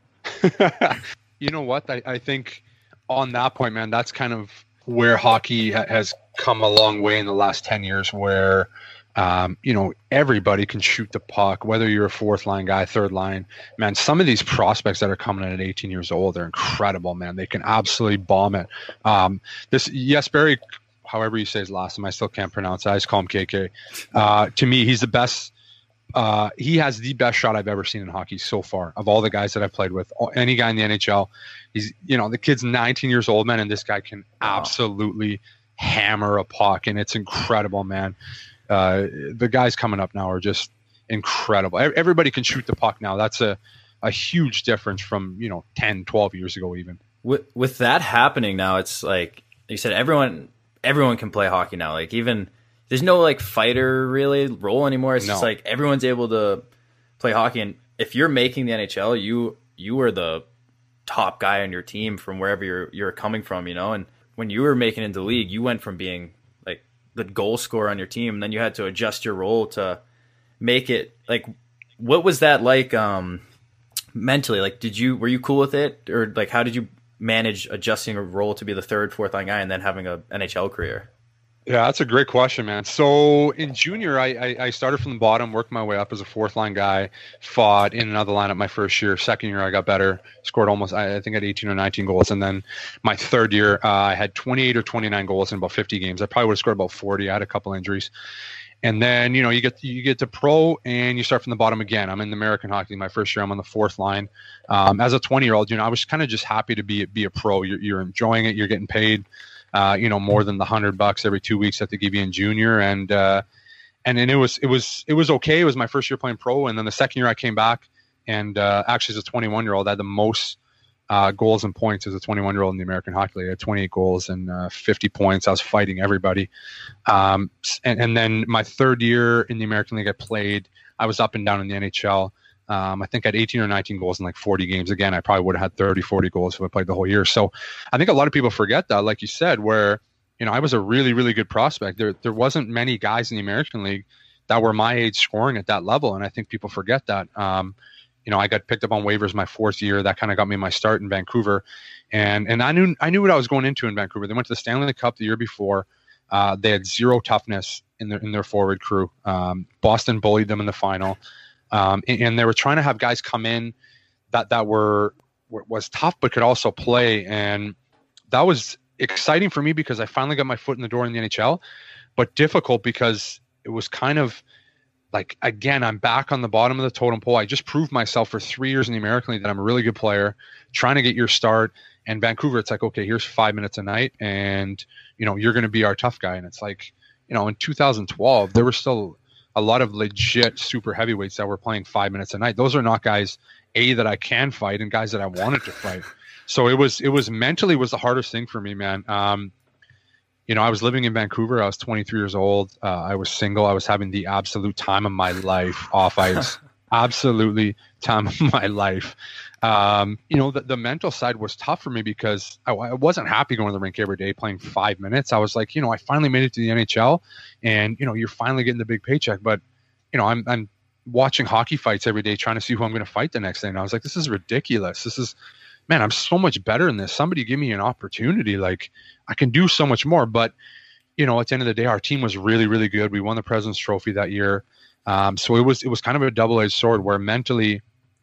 You know what? I, I think on that point, man, that's kind of where hockey ha- has come a long way in the last ten years where, um, you know, everybody can shoot the puck, whether you're a fourth line guy, third line. Man, some of these prospects that are coming in at eighteen years old, they're incredible, man. They can absolutely bomb it. Um, this, yes, Barry, however you say his last name, I still can't pronounce it. I just call him K K. Uh, to me, he's the best. Uh, he has the best shot I've ever seen in hockey so far of all the guys that I've played with. Any guy in the N H L, he's, you know, the kid's nineteen years old, man, and this guy can wow. absolutely hammer a puck, and it's incredible, man. Uh, the guys coming up now are just incredible. Everybody can shoot the puck now. That's a, a huge difference from, you know, ten, twelve years ago even. With, with that happening now, it's like you said, everyone everyone can play hockey now. Like even there's no like fighter really role anymore. It's no. just like everyone's able to play hockey, and if you're making the N H L, you you are the top guy on your team from wherever you're you're coming from, you know. And when you were making it into the league, you went from being like the goal scorer on your team, and then you had to adjust your role to make it like. What was that like um, mentally? Like, did you were you cool with it, or like how did you manage adjusting a role to be the third, fourth line guy, and then having a N H L career? Yeah, that's a great question, man. So in junior, I, I, I started from the bottom, worked my way up as a fourth line guy, fought in another lineup my first year. Second year, I got better, scored almost, I, I think I had eighteen or nineteen goals. And then my third year, uh, I had twenty-eight or twenty-nine goals in about fifty games. I probably would have scored about forty. I had a couple injuries. And then, you know, you get you get to pro and you start from the bottom again. I'm in the American Hockey my first year. I'm on the fourth line. Um, as a twenty-year-old, you know, I was kind of just happy to be be a pro. You're, you're enjoying it. You're getting paid. Uh, you know, more than the hundred bucks every two weeks that they give you in junior, and uh, and then it was it was it was okay. It was my first year playing pro, and then the second year I came back, and uh, actually as a twenty-one year old, I had the most uh, goals and points as a twenty-one year old in the American Hockey League. I had twenty-eight goals and uh, fifty points. I was fighting everybody, um, and, and then my third year in the American League, I played. I was up and down in the N H L. Um, I think I had eighteen or nineteen goals in like forty games. Again, I probably would have had thirty, forty goals if I played the whole year. So I think a lot of people forget that, like you said, where, you know, I was a really, really good prospect. There there wasn't many guys in the American League that were my age scoring at that level. And I think people forget that. Um, you know, I got picked up on waivers my fourth year. That kind of got me my start in Vancouver. And and I knew I knew what I was going into in Vancouver. They went to the Stanley Cup the year before. Uh, they had zero toughness in their in their forward crew. Um, Boston bullied them in the final. Um, and, and they were trying to have guys come in that that were, were was tough but could also play, and that was exciting for me because I finally got my foot in the door in the N H L, but difficult because it was kind of like, again, I'm back on the bottom of the totem pole. I just proved myself for three years in the American League that I'm a really good player, trying to get your start. And Vancouver, it's like, okay, here's five minutes a night, and you know you're going to be our tough guy. And it's like, you know, in two thousand twelve, there were still a lot of legit super heavyweights that were playing five minutes a night. Those are not guys, A, that I can fight, and guys that I wanted to fight. So it was, it was mentally was the hardest thing for me, man. Um, you know, I was living in Vancouver. I was twenty-three years old. Uh, I was single. I was having the absolute time of my life off ice. Absolutely time of my life. Um, you know, the, the mental side was tough for me because I, I wasn't happy going to the rink every day playing five minutes. I was like, you know, I finally made it to the N H L, and, you know, you're finally getting the big paycheck. But, you know, I'm, I'm watching hockey fights every day trying to see who I'm going to fight the next day. And I was like, this is ridiculous. This is, man, I'm so much better than this. Somebody give me an opportunity. Like, I can do so much more. But, you know, at the end of the day, our team was really, really good. We won the President's Trophy that year. Um, so it was, it was kind of a double-edged sword where mentally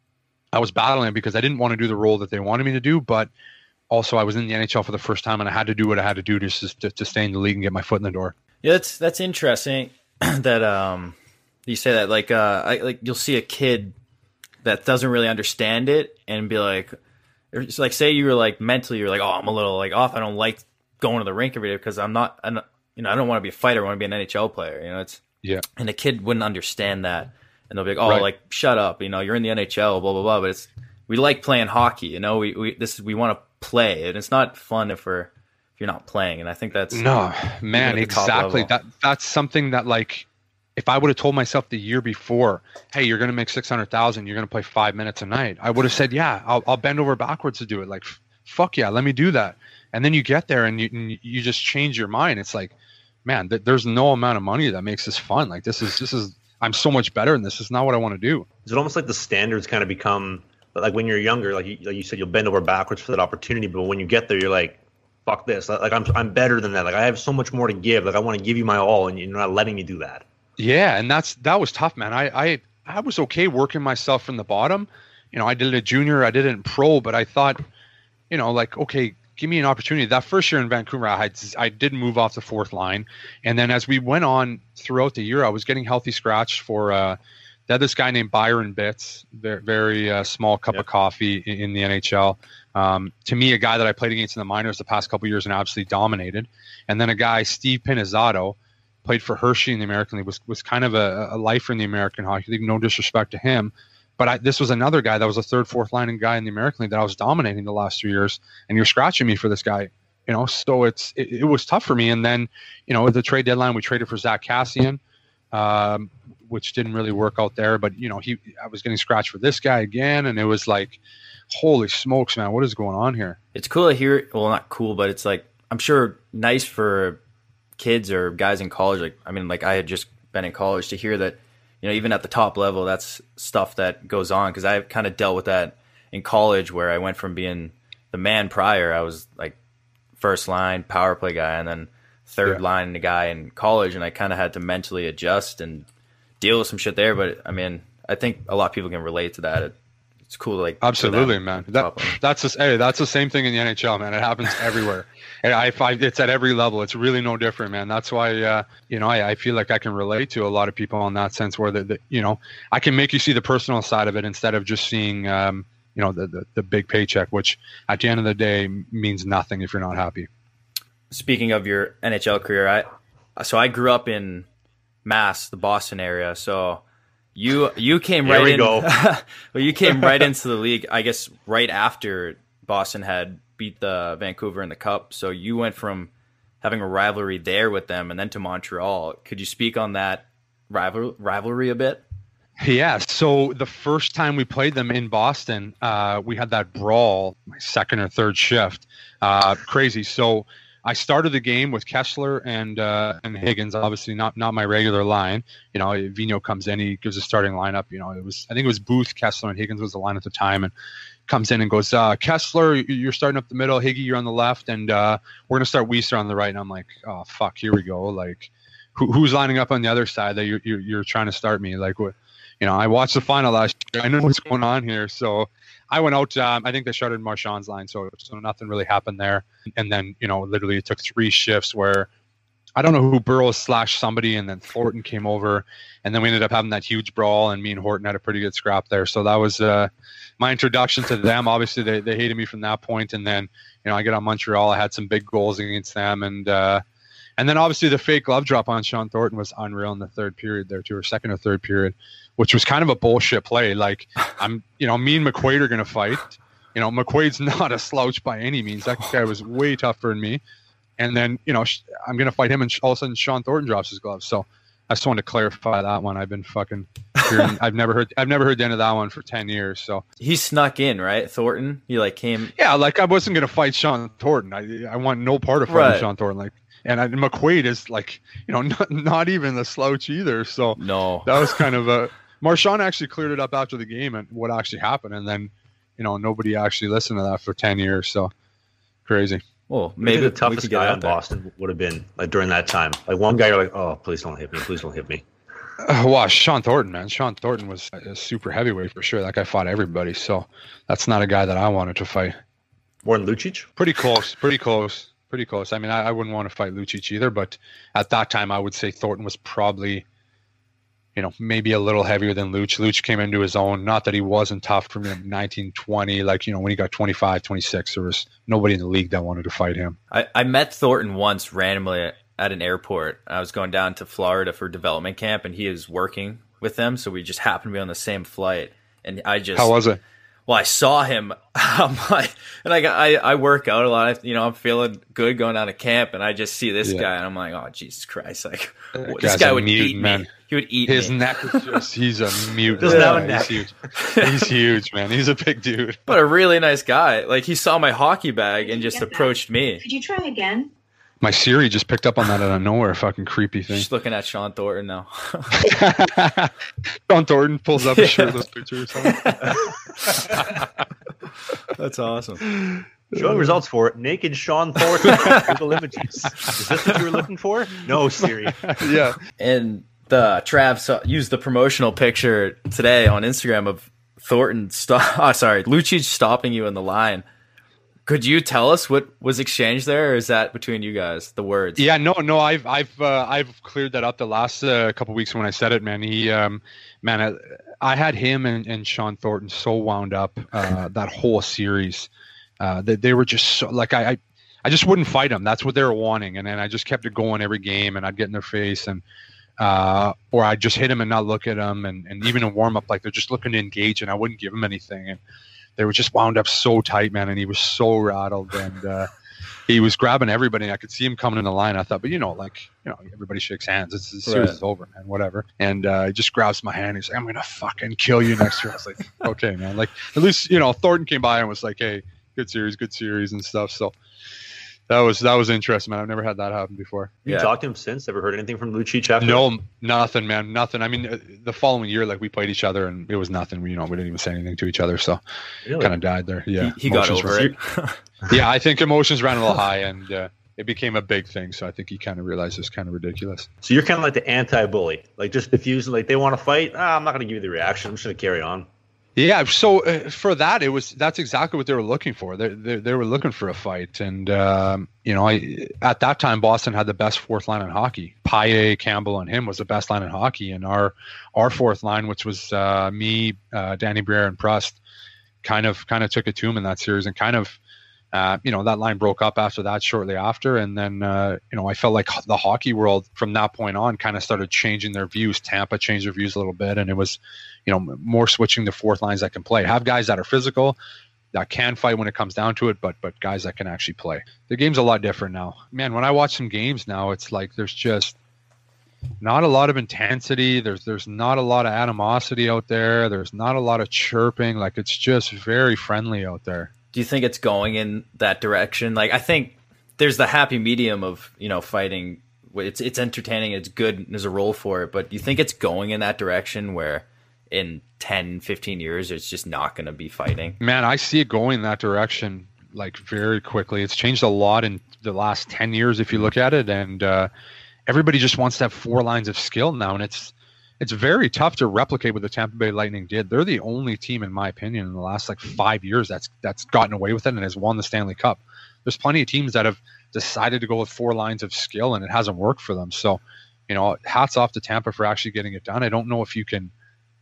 I was battling because I didn't want to do the role that they wanted me to do, but also I was in the N H L for the first time and I had to do what I had to do to, to, to stay in the league and get my foot in the door. Yeah, that's, that's interesting that, um, you say that, like, uh, I, like you'll see a kid that doesn't really understand it and be like, it's like, say you were like mentally, you're like, oh, I'm a little like off. I don't like going to the rink every day because I'm not, I'm not, you know, I don't want to be a fighter. I want to be an N H L player. You know, it's, yeah. And a kid wouldn't understand that. And they'll be like, oh, right. like, shut up. You know, you're in the N H L, blah, blah, blah. But it's, we like playing hockey, you know, we, we, this, we want to play, and it's not fun if we're, if you're not playing. And I think that's, no, man, exactly. That, that's something that, like, if I would have told myself the year before, hey, you're going to make six hundred thousand, you're going to play five minutes a night, I would have said, yeah, I'll, I'll bend over backwards to do it. Like, fuck yeah, let me do that. And then you get there and you, and you just change your mind. It's like, man, th- there's no amount of money that makes this fun. Like, this is, this is, I'm so much better, and this is not what I want to do. Is it almost like the standards kind of become like when you're younger, like you, like you said, you'll bend over backwards for that opportunity. But when you get there, you're like, fuck this. Like I'm, I'm better than that. Like I have so much more to give. Like I want to give you my all, and you're not letting me do that. Yeah. And that's, that was tough, man. I, I, I was okay working myself from the bottom. You know, I did it at junior, I did it in pro, but I thought, you know, like, okay, give me an opportunity. That first year in Vancouver, I had, I did move off the fourth line. And then as we went on throughout the year, I was getting healthy scratch for, uh, they had this guy named Byron Bitts, very, very uh, small cup yep. of coffee in, in the N H L. Um, to me, a guy that I played against in the minors the past couple of years and absolutely dominated. And then a guy, Steve Pinizzato, played for Hershey in the American League, was was kind of a, a lifer in the American Hockey League. No disrespect to him, but I, this was another guy that was a third, fourth lining guy in the American League that I was dominating the last three years. And you're scratching me for this guy, you know. So it's it, it was tough for me. And then, you know, at the trade deadline, we traded for Zach Cassian, um, which didn't really work out there. But you know, he I was getting scratched for this guy again, and it was like, holy smokes, man, what is going on here? It's cool to hear. Well, not cool, but it's like, I'm sure nice for kids or guys in college. Like, I mean, like I had just been in college to hear that, you know, even at the top level, that's stuff that goes on. Because I kind of dealt with that in college, where I went from being the man prior, I was like first line power play guy, and then third yeah. line guy in college, and I kind of had to mentally adjust and deal with some shit there. But I mean, I think a lot of people can relate to that. It, it's cool to like absolutely, man. That that's just hey, that's the same thing in the N H L, man. It happens everywhere. And I find it's at every level. It's really no different, man. That's why, uh, you know, I, I feel like I can relate to a lot of people in that sense, where the, the you know, I can make you see the personal side of it instead of just seeing, um, you know, the, the the big paycheck, which at the end of the day means nothing if you're not happy. Speaking of your N H L career, I so I grew up in Mass, the Boston area. So you you came right Here we in. Go. Well, you came right into the league, I guess, right after Boston had beat the Vancouver in the Cup. So you went from having a rivalry there with them and then to Montreal. Could you speak on that rival rivalry a bit? Yeah. So the first time we played them in Boston, uh, we had that brawl, my second or third shift. Uh, crazy. So I started the game with Kessler and uh, and Higgins, obviously not not my regular line. You know, Vino comes in, he gives a starting lineup. You know, it was I think it was Booth, Kessler, and Higgins was the line at the time, and comes in and goes, uh, Kessler, you're starting up the middle, Higgy, you're on the left, and uh, we're gonna start Weiser on the right. And I'm like, oh fuck, here we go. Like, who, who's lining up on the other side that you're, you're you're trying to start me? Like, what? You know, I watched the final last year. I know what's going on here, so I went out. Um, I think they started Marchand's line, so so nothing really happened there. And then, you know, literally it took three shifts where I don't know who Burroughs slash somebody, and then Thornton came over, and then we ended up having that huge brawl, and me and Horton had a pretty good scrap there. So that was uh, my introduction to them. Obviously, they they hated me from that point, and then, you know, I get on Montreal. I had some big goals against them, and uh, and then obviously the fake glove drop on Sean Thornton was unreal in the third period there too, or second or third period, which was kind of a bullshit play. Like, I'm, you know, me and McQuaid are gonna fight. You know, McQuaid's not a slouch by any means. That guy was way tougher than me. And then, you know, I'm going to fight him, and all of a sudden Sean Thornton drops his gloves. So I just wanted to clarify that one. I've been fucking hearing, I've never heard, I've never heard the end of that one for ten years. So he snuck in, right? Thornton, he like came. Yeah. Like, I wasn't going to fight Sean Thornton. I, I want no part of fighting right. Sean Thornton. Like, and I, McQuaid is like, you know, not, not even the slouch either. So no, that was kind of a, Marchand actually cleared it up after the game and what actually happened. And then, you know, nobody actually listened to that for ten years. So crazy. Well, maybe the toughest guy on Boston would have been like during that time. Like one guy, you're like, oh, please don't hit me, please don't hit me. Uh, wow, Sean Thornton, man. Sean Thornton was a super heavyweight for sure. That guy fought everybody, so that's not a guy that I wanted to fight. More than Lucic? Pretty close, pretty close, pretty close. I mean, I, I wouldn't want to fight Lucic either, but at that time, I would say Thornton was probably, you know, maybe a little heavier than Luch. Luch came into his own. Not that he wasn't tough from you know, nineteen, twenty. Like, you know, when he got twenty-five, twenty-six, there was nobody in the league that wanted to fight him. I, I met Thornton once randomly at an airport. I was going down to Florida for development camp, and he was working with them, so we just happened to be on the same flight. And I just... How was it? Well, I saw him, I'm like, and I, got, I I work out a lot. You know, I'm feeling good going down to camp, and I just see this yeah. guy, and I'm like, oh, Jesus Christ. Like, that this guy would mutant, eat man. me. He would eat His me. neck is just, he's a mutant. Doesn't have a yeah, neck. He's huge. He's huge, man. He's a big dude. But a really nice guy. Like, he saw my hockey bag and just approached that? me. Could you try again? My Siri just picked up on that out of nowhere. Fucking creepy thing. Just looking at Sean Thornton now. Sean Thornton pulls up a shirtless picture or something. That's awesome. Showing results for it. Naked Sean Thornton. Google images. Is this what you were looking for? No, Siri. Yeah. And the Trav saw, used the promotional picture today on Instagram of Thornton. Stop. Oh, sorry, Lucic stopping you in the line. Could you tell us what was exchanged there, or is that between you guys? The words. Yeah. No. No. I've I've uh, I've cleared that up the last uh, couple weeks when I said it, man. He um, man, I, I had him and, and Sean Thornton so wound up uh, that whole series. Uh, they, they were just so, like I, I, I just wouldn't fight them. That's what they were wanting, and then I just kept it going every game, and I'd get in their face, and uh, or I'd just hit them and not look at them, and, and even in warm up, like they're just looking to engage, and I wouldn't give them anything, and they were just wound up so tight, man, and he was so rattled, and uh, he was grabbing everybody. I could see him coming in the line. I thought, but you know, like you know, everybody shakes hands. It's the series Right. is over, man. Whatever. And uh, he just grabs my hand. He's like, "I'm gonna fucking kill you next year." I was like, "Okay, man." Like at least you know, Thornton came by and was like, "Hey. Good series, good series and stuff." So that was that was interesting, man. I've never had that happen before. You Yeah. talked to him since? Ever heard anything from Lucic after? No, nothing, man, nothing. I mean, uh, the following year, like we played each other, and it was nothing. We, you know, we didn't even say anything to each other, so Really? kind of died there. Yeah, He, he got Emotions over ran- it. Yeah, I think emotions ran a little high, and uh, it became a big thing. So I think he kind of realized it's kind of ridiculous. So you're kind of like the anti-bully, like just diffuse. Like they want to fight. Ah, I'm not going to give you the reaction. I'm just going to carry on. Yeah, so uh, for that, it was that's exactly what they were looking for. They they, they were looking for a fight, and um, you know, I, at that time, Boston had the best fourth line in hockey. Paille, Campbell, and him was the best line in hockey, and our our fourth line, which was uh, me, uh, Danny Briere, and Prust, kind of kind of took it to him in that series, and kind of. Uh, you know, that line broke up after that shortly after. And then, uh, you know, I felt like the hockey world from that point on kind of started changing their views. Tampa changed their views a little bit. And it was, you know, more switching to fourth lines that can play. Have guys that are physical, that can fight when it comes down to it, but but guys that can actually play. The game's a lot different now. Man, when I watch some games now, it's like there's just not a lot of intensity. There's there's not a lot of animosity out there. There's not a lot of chirping. Like, it's just very friendly out there. Do you think it's going in that direction? Like, I think there's the happy medium of, you know, fighting. It's it's entertaining. It's good. And there's a role for it. But do you think it's going in that direction where in ten, fifteen years, it's just not going to be fighting? Man, I see it going in that direction like very quickly. It's changed a lot in the last ten years if you look at it. And uh, everybody just wants to have four lines of skill now. And it's it's very tough to replicate what the Tampa Bay Lightning did. They're the only team, in my opinion, in the last like five years that's that's gotten away with it and has won the Stanley Cup. There's plenty of teams that have decided to go with four lines of skill and it hasn't worked for them. So, you know, hats off to Tampa for actually getting it done. I don't know if you can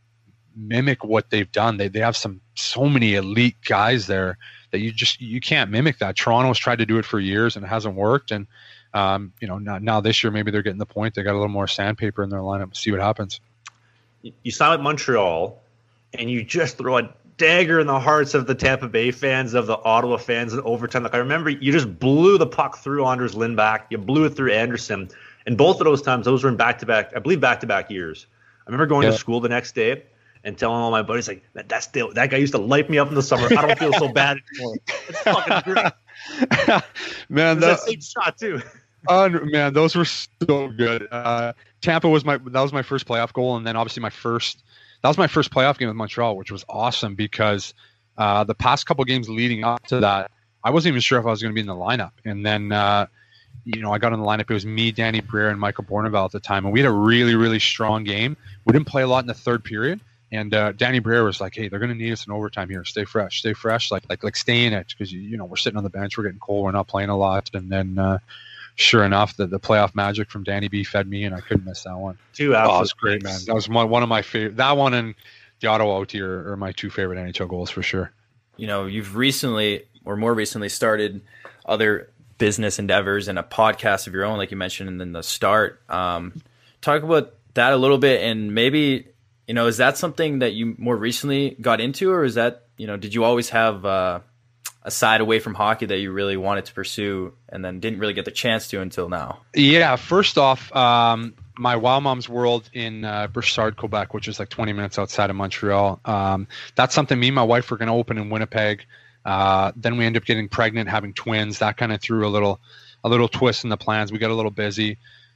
mimic what they've done. They they have some so many elite guys there that you just you can't mimic that. Toronto's tried to do it for years and it hasn't worked. And um, you know, now, now this year maybe they're getting the point. They got a little more sandpaper in their lineup. See what happens. You sign with Montreal, and you just throw a dagger in the hearts of the Tampa Bay fans, of the Ottawa fans in overtime. Like, I remember you just blew the puck through Anders Lindback. You blew it through Anderson. And both of those times, those were in back-to-back, I believe back-to-back years. I remember going Yeah. to school the next day and telling all my buddies, like, that, that's the, that guy used to light me up in the summer. I don't feel so bad anymore. It's fucking great. Man, There's that's that same shot, too. un- man, those were so good. Uh, Tampa was my that was my first playoff goal, and then obviously my first that was my first playoff game with Montreal, which was awesome because uh, the past couple games leading up to that, I wasn't even sure if I was going to be in the lineup, and then uh, you know I got in the lineup. It was me, Danny Briere, and Michael Bourneval at the time, and we had a really really strong game. We didn't play a lot in the third period. And uh, Danny Briere was like, "Hey, they're going to need us in overtime here. Stay fresh, stay fresh. Like, like, like, stay in it because you, you know we're sitting on the bench, we're getting cold, we're not playing a lot." And then, uh, sure enough, the, the playoff magic from Danny B fed me, and I couldn't miss that one. Two Oh, absolute it was great, man. That was my, one of my favorite. That one and the Ottawa O T are, are my two favorite N H L goals for sure. You know, you've recently, or more recently, started other business endeavors and a podcast of your own, like you mentioned in the start. Um, talk about that a little bit, and maybe, you know, is that something that you more recently got into, or is that, you know, did you always have uh, a side away from hockey that you really wanted to pursue and then didn't really get the chance to until now? Yeah, first off, um, my Wow Moms World in uh, Broussard, Quebec, which is like twenty minutes outside of Montreal. Um, that's something me and my wife were going to open in Winnipeg. Uh, then we ended up getting pregnant, having twins. That kind of threw a little a little twist in the plans. We got a little busy.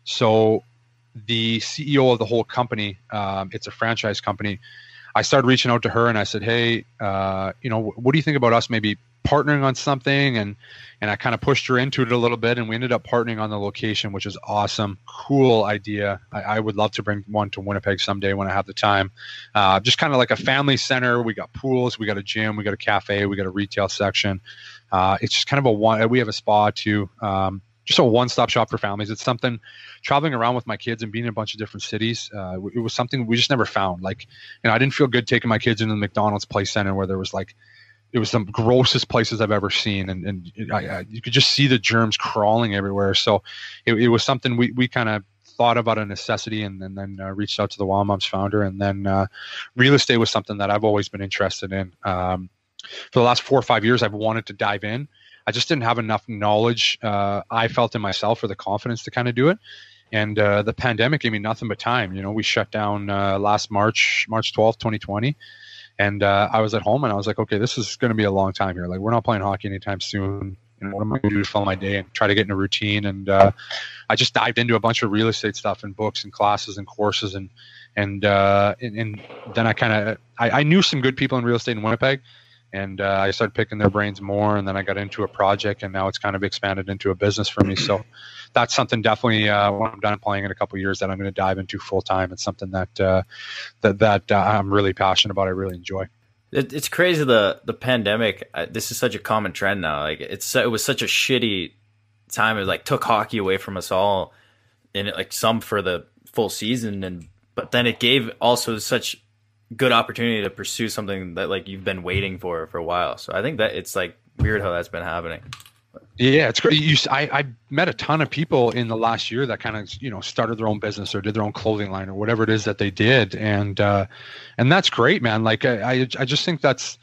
So the C E O of the whole company, um, it's a franchise company. I started reaching out to her and I said, hey, uh, you know, what do you think about us maybe partnering on something? And and I kind of pushed her into it a little bit, and we ended up partnering on the location, which is awesome. Cool idea. I, I would love to bring one to Winnipeg someday when I have the time. Uh, just kind of like a family center. We got pools, we got a gym, we got a cafe, we got a retail section. Uh, it's just kind of a one. We have a spa too. Um, just a one-stop shop for families. It's something, traveling around with my kids and being in a bunch of different cities, uh, it was something we just never found. Like, you know, I didn't feel good taking my kids into the McDonald's Place Center where there was like, it was some grossest places I've ever seen. And, and I, I, you could just see the germs crawling everywhere. So it, it was something we, we kind of thought about a necessity, and, and then uh, reached out to the Wild Moms founder. And then uh, real estate was something that I've always been interested in. Um, for the last four or five years, I've wanted to dive in. I just didn't have enough knowledge. Uh, I felt in myself or the confidence to kind of do it. And uh, the pandemic gave me nothing but time. You know, we shut down uh, last March, March twelfth, twenty twenty. And uh, I was at home and I was like, okay, this is going to be a long time here. Like, we're not playing hockey anytime soon. You know, what am I going to do to fill my day and try to get in a routine? And uh, I just dived into a bunch of real estate stuff and books and classes and courses. And and uh, and, and then I kind of, I, I knew some good people in real estate in Winnipeg. And uh, I started picking their brains more, and then I got into a project, and now it's kind of expanded into a business for me. So that's something definitely uh, when I'm done playing in a couple of years that I'm going to dive into full time. It's something that uh, that that uh, I'm really passionate about. I really enjoy. It, it's crazy the the pandemic. Uh, this is such a common trend now. Like it's it was such a shitty time. It like took hockey away from us all, and it, like some for the full season, and but then it gave also such good opportunity to pursue something that like you've been waiting for for a while. So I think that it's like weird how that's been happening. Yeah, it's great. You, I, I met a ton of people in the last year that kind of, you know, started their own business or did their own clothing line or whatever it is that they did. And, uh, and that's great, man. Like, I, I, I just think that's,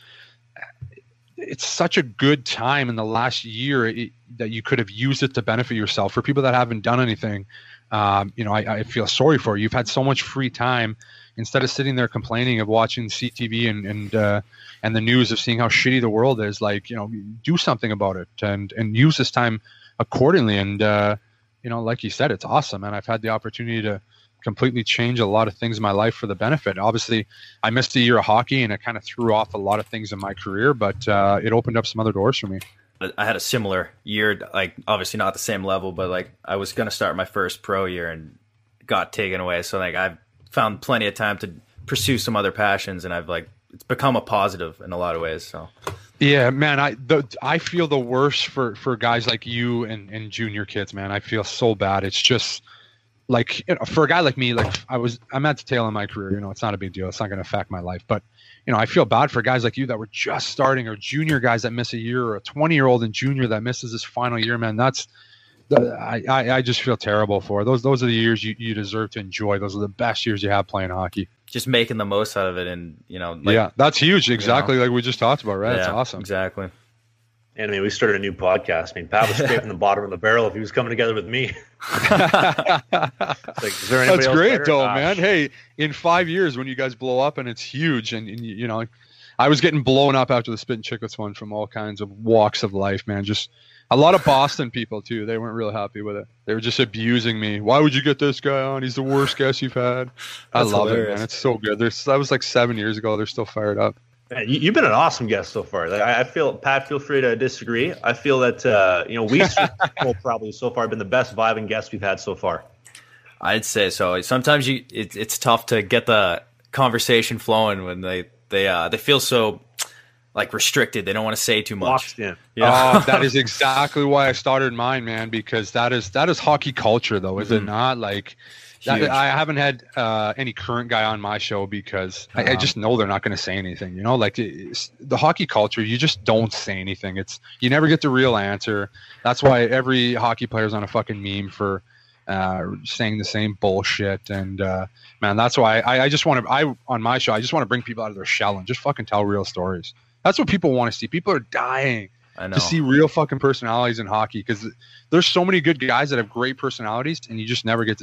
it's such a good time in the last year it, that you could have used it to benefit yourself. For people that haven't done anything, um, you know, I, I feel sorry for you. You've had so much free time. Instead of sitting there complaining of watching C T V and and uh, and the news of seeing how shitty the world is, like, you know, do something about it and and use this time accordingly. And uh, you know, like you said, it's awesome. And I've had the opportunity to completely change a lot of things in my life for the benefit. Obviously, I missed a year of hockey, and it kind of threw off a lot of things in my career, but uh, it opened up some other doors for me. I had a similar year, like obviously not the same level, but like I was going to start my first pro year and got taken away. So like I've found plenty of time to pursue some other passions, and I've like it's become a positive in a lot of ways. So yeah, man, I the, I feel the worst for for guys like you and and junior kids, man. I feel so bad. It's just like, you know, for a guy like me, like I was I'm at the tail of my career, you know, it's not a big deal, it's not going to affect my life, but you know, I feel bad for guys like you that were just starting, or junior guys that miss a year, or a twenty year old and junior that misses his final year, man. That's I, I, I just feel terrible for those. Those are the years you, you deserve to enjoy. Those are the best years you have playing hockey. Just making the most out of it, and you know, like, yeah, that's huge. Exactly, you know, like we just talked about, right? Yeah, it's awesome. Exactly. And I mean, we started a new podcast. I mean, Pat was scraping the bottom of the barrel if he was coming together with me. Like, is there anybody That's else great, better? though, Gosh. man. Hey, in five years when you guys blow up and it's huge, and, and you know, I was getting blown up after the Spit and Chicklets one from all kinds of walks of life, man. Just a lot of Boston people too. They weren't really happy with it. They were just abusing me. Why would you get this guy on? He's the worst guest you've had. I That's love hilarious. it, man. It's so good. There's, that was like seven years ago. They're still fired up. Man, you, you've been an awesome guest so far. Like, I, I feel, Pat, feel free to disagree. I feel that uh, you know we will probably so far been the best vibing guest we've had so far. I'd say so. Sometimes you it, it's tough to get the conversation flowing when they they uh, they feel so like restricted. They don't want to say too much. Boxed in. Yeah. Oh, that is exactly why I started mine, man. Because that is that is hockey culture, though, is Mm-hmm. it not? Like, that, Huge. I haven't had uh, any current guy on my show because I, I just know they're not going to say anything. You know, like it's, the hockey culture, you just don't say anything. It's you never get the real answer. That's why every hockey player's on a fucking meme for uh, saying the same bullshit. And uh, man, that's why I, I just want to. I on my show, I just want to bring people out of their shell and just fucking tell real stories. That's what people want to see. People are dying I know. to see real fucking personalities in hockey because there's so many good guys that have great personalities and you just never get to see them.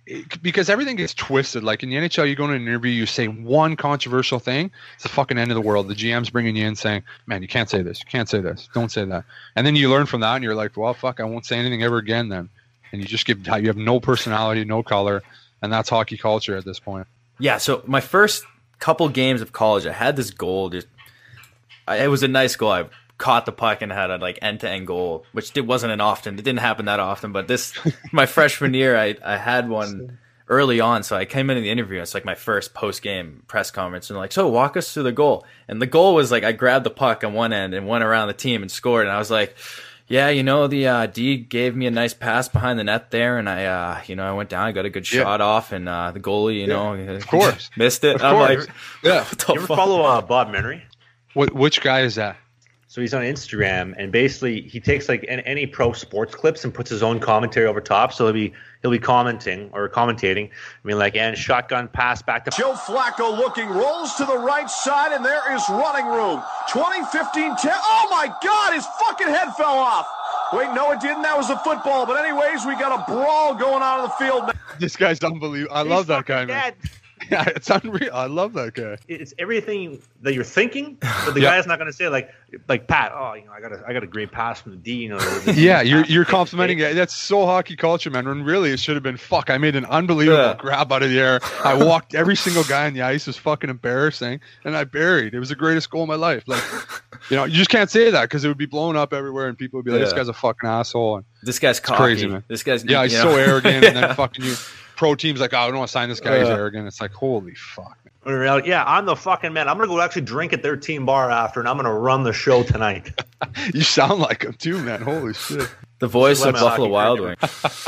it, because everything gets twisted. Like in the N H L, you go to an interview, you say one controversial thing, it's the fucking end of the world. The G M's bringing you in saying, man, you can't say this, you can't say this, don't say that. And then you learn from that and you're like, well, fuck, I won't say anything ever again then. And you just give, you have no personality, no color. And that's hockey culture at this point. Yeah, so my first couple games of college, I had this goal. Just, I, it was a nice goal. I caught the puck and had a like end-to-end goal, which it wasn't an often. It didn't happen that often. But this, my freshman year, I, I had one early on. So I came into the interview. It's like my first post-game press conference. And like, so walk us through the goal. And the goal was like I grabbed the puck on one end and went around the team and scored. And I was like, yeah, you know, the uh, D gave me a nice pass behind the net there, and I, uh, you know, I went down, I got a good shot yeah. off, and uh, the goalie, you yeah. know, of course, missed it. Of I'm course. like, yeah. You ever follow uh, Bob Menery? What, which guy is that? So he's on Instagram, and basically he takes like any, any pro sports clips and puts his own commentary over top. So he'll be he'll be commenting or commentating. I mean, like, and shotgun pass back to Joe Flacco looking, rolls to the right side, and there is running room. twenty, fifteen, ten. Oh my God, his fucking head fell off. Wait, no, it didn't. That was a football. But anyways, we got a brawl going on in the field. This guy's unbelievable. I He's love that guy, dead. man. Yeah, it's unreal. I love that guy. It's everything that you're thinking, but the yeah. guy's not going to say like, like Pat. Oh, you know, I got a, I got a great pass from the D. You know, the, the yeah, you're you're complimenting it. That's so hockey culture, man. When really it should have been, fuck, I made an unbelievable yeah. grab out of the air. I walked every single guy on the ice. It was fucking embarrassing, and I buried. It was the greatest goal of my life. Like, you know, you just can't say that because it would be blown up everywhere, and people would be like, yeah. "This guy's a fucking asshole." And this guy's cocky. crazy, man. This guy's yeah, he's you so know? arrogant, yeah. and then fucking you. Pro teams like, oh, I don't want to sign this guy. He's uh, arrogant. It's like, holy fuck. In reality, yeah, I'm the fucking man. I'm gonna go actually drink at their team bar after, and I'm gonna run the show tonight. You sound like him too, man. Holy shit. The voice of Buffalo Wild Wings.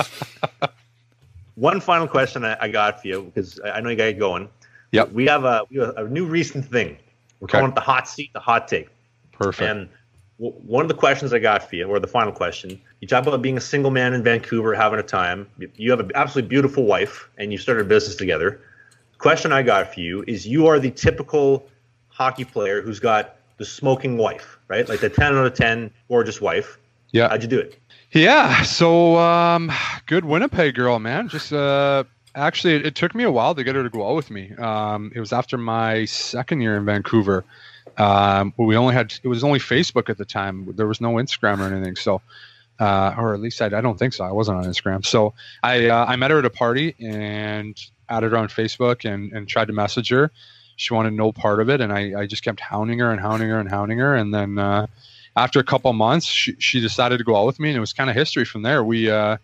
One final question I, I got for you, because I know you got to get going. Yep. We have a we have a new recent thing. We're Okay. calling it the hot seat, the hot take. Perfect. And w- one of the questions I got for you, or the final question, you talk about being a single man in Vancouver, having a time. You have an absolutely beautiful wife, and you started a business together. The question I got for you is: you are the typical hockey player who's got the smoking wife, right? Like the ten out of ten gorgeous wife. Yeah. How'd you do it? Yeah, so um, good Winnipeg girl, man. Just uh, actually, it, it took me a while to get her to go out with me. Um, it was after my second year in Vancouver. Um, we only had it was only Facebook at the time. There was no Instagram or anything. So, uh, or at least I, I don't think so. I wasn't on Instagram. So I uh, I met her at a party and added her on Facebook and and tried to message her. She wanted no part of it, and I I just kept hounding her and hounding her and hounding her, and then. Uh, After a couple of months, she, she decided to go out with me, and it was kind of history from there. We uh,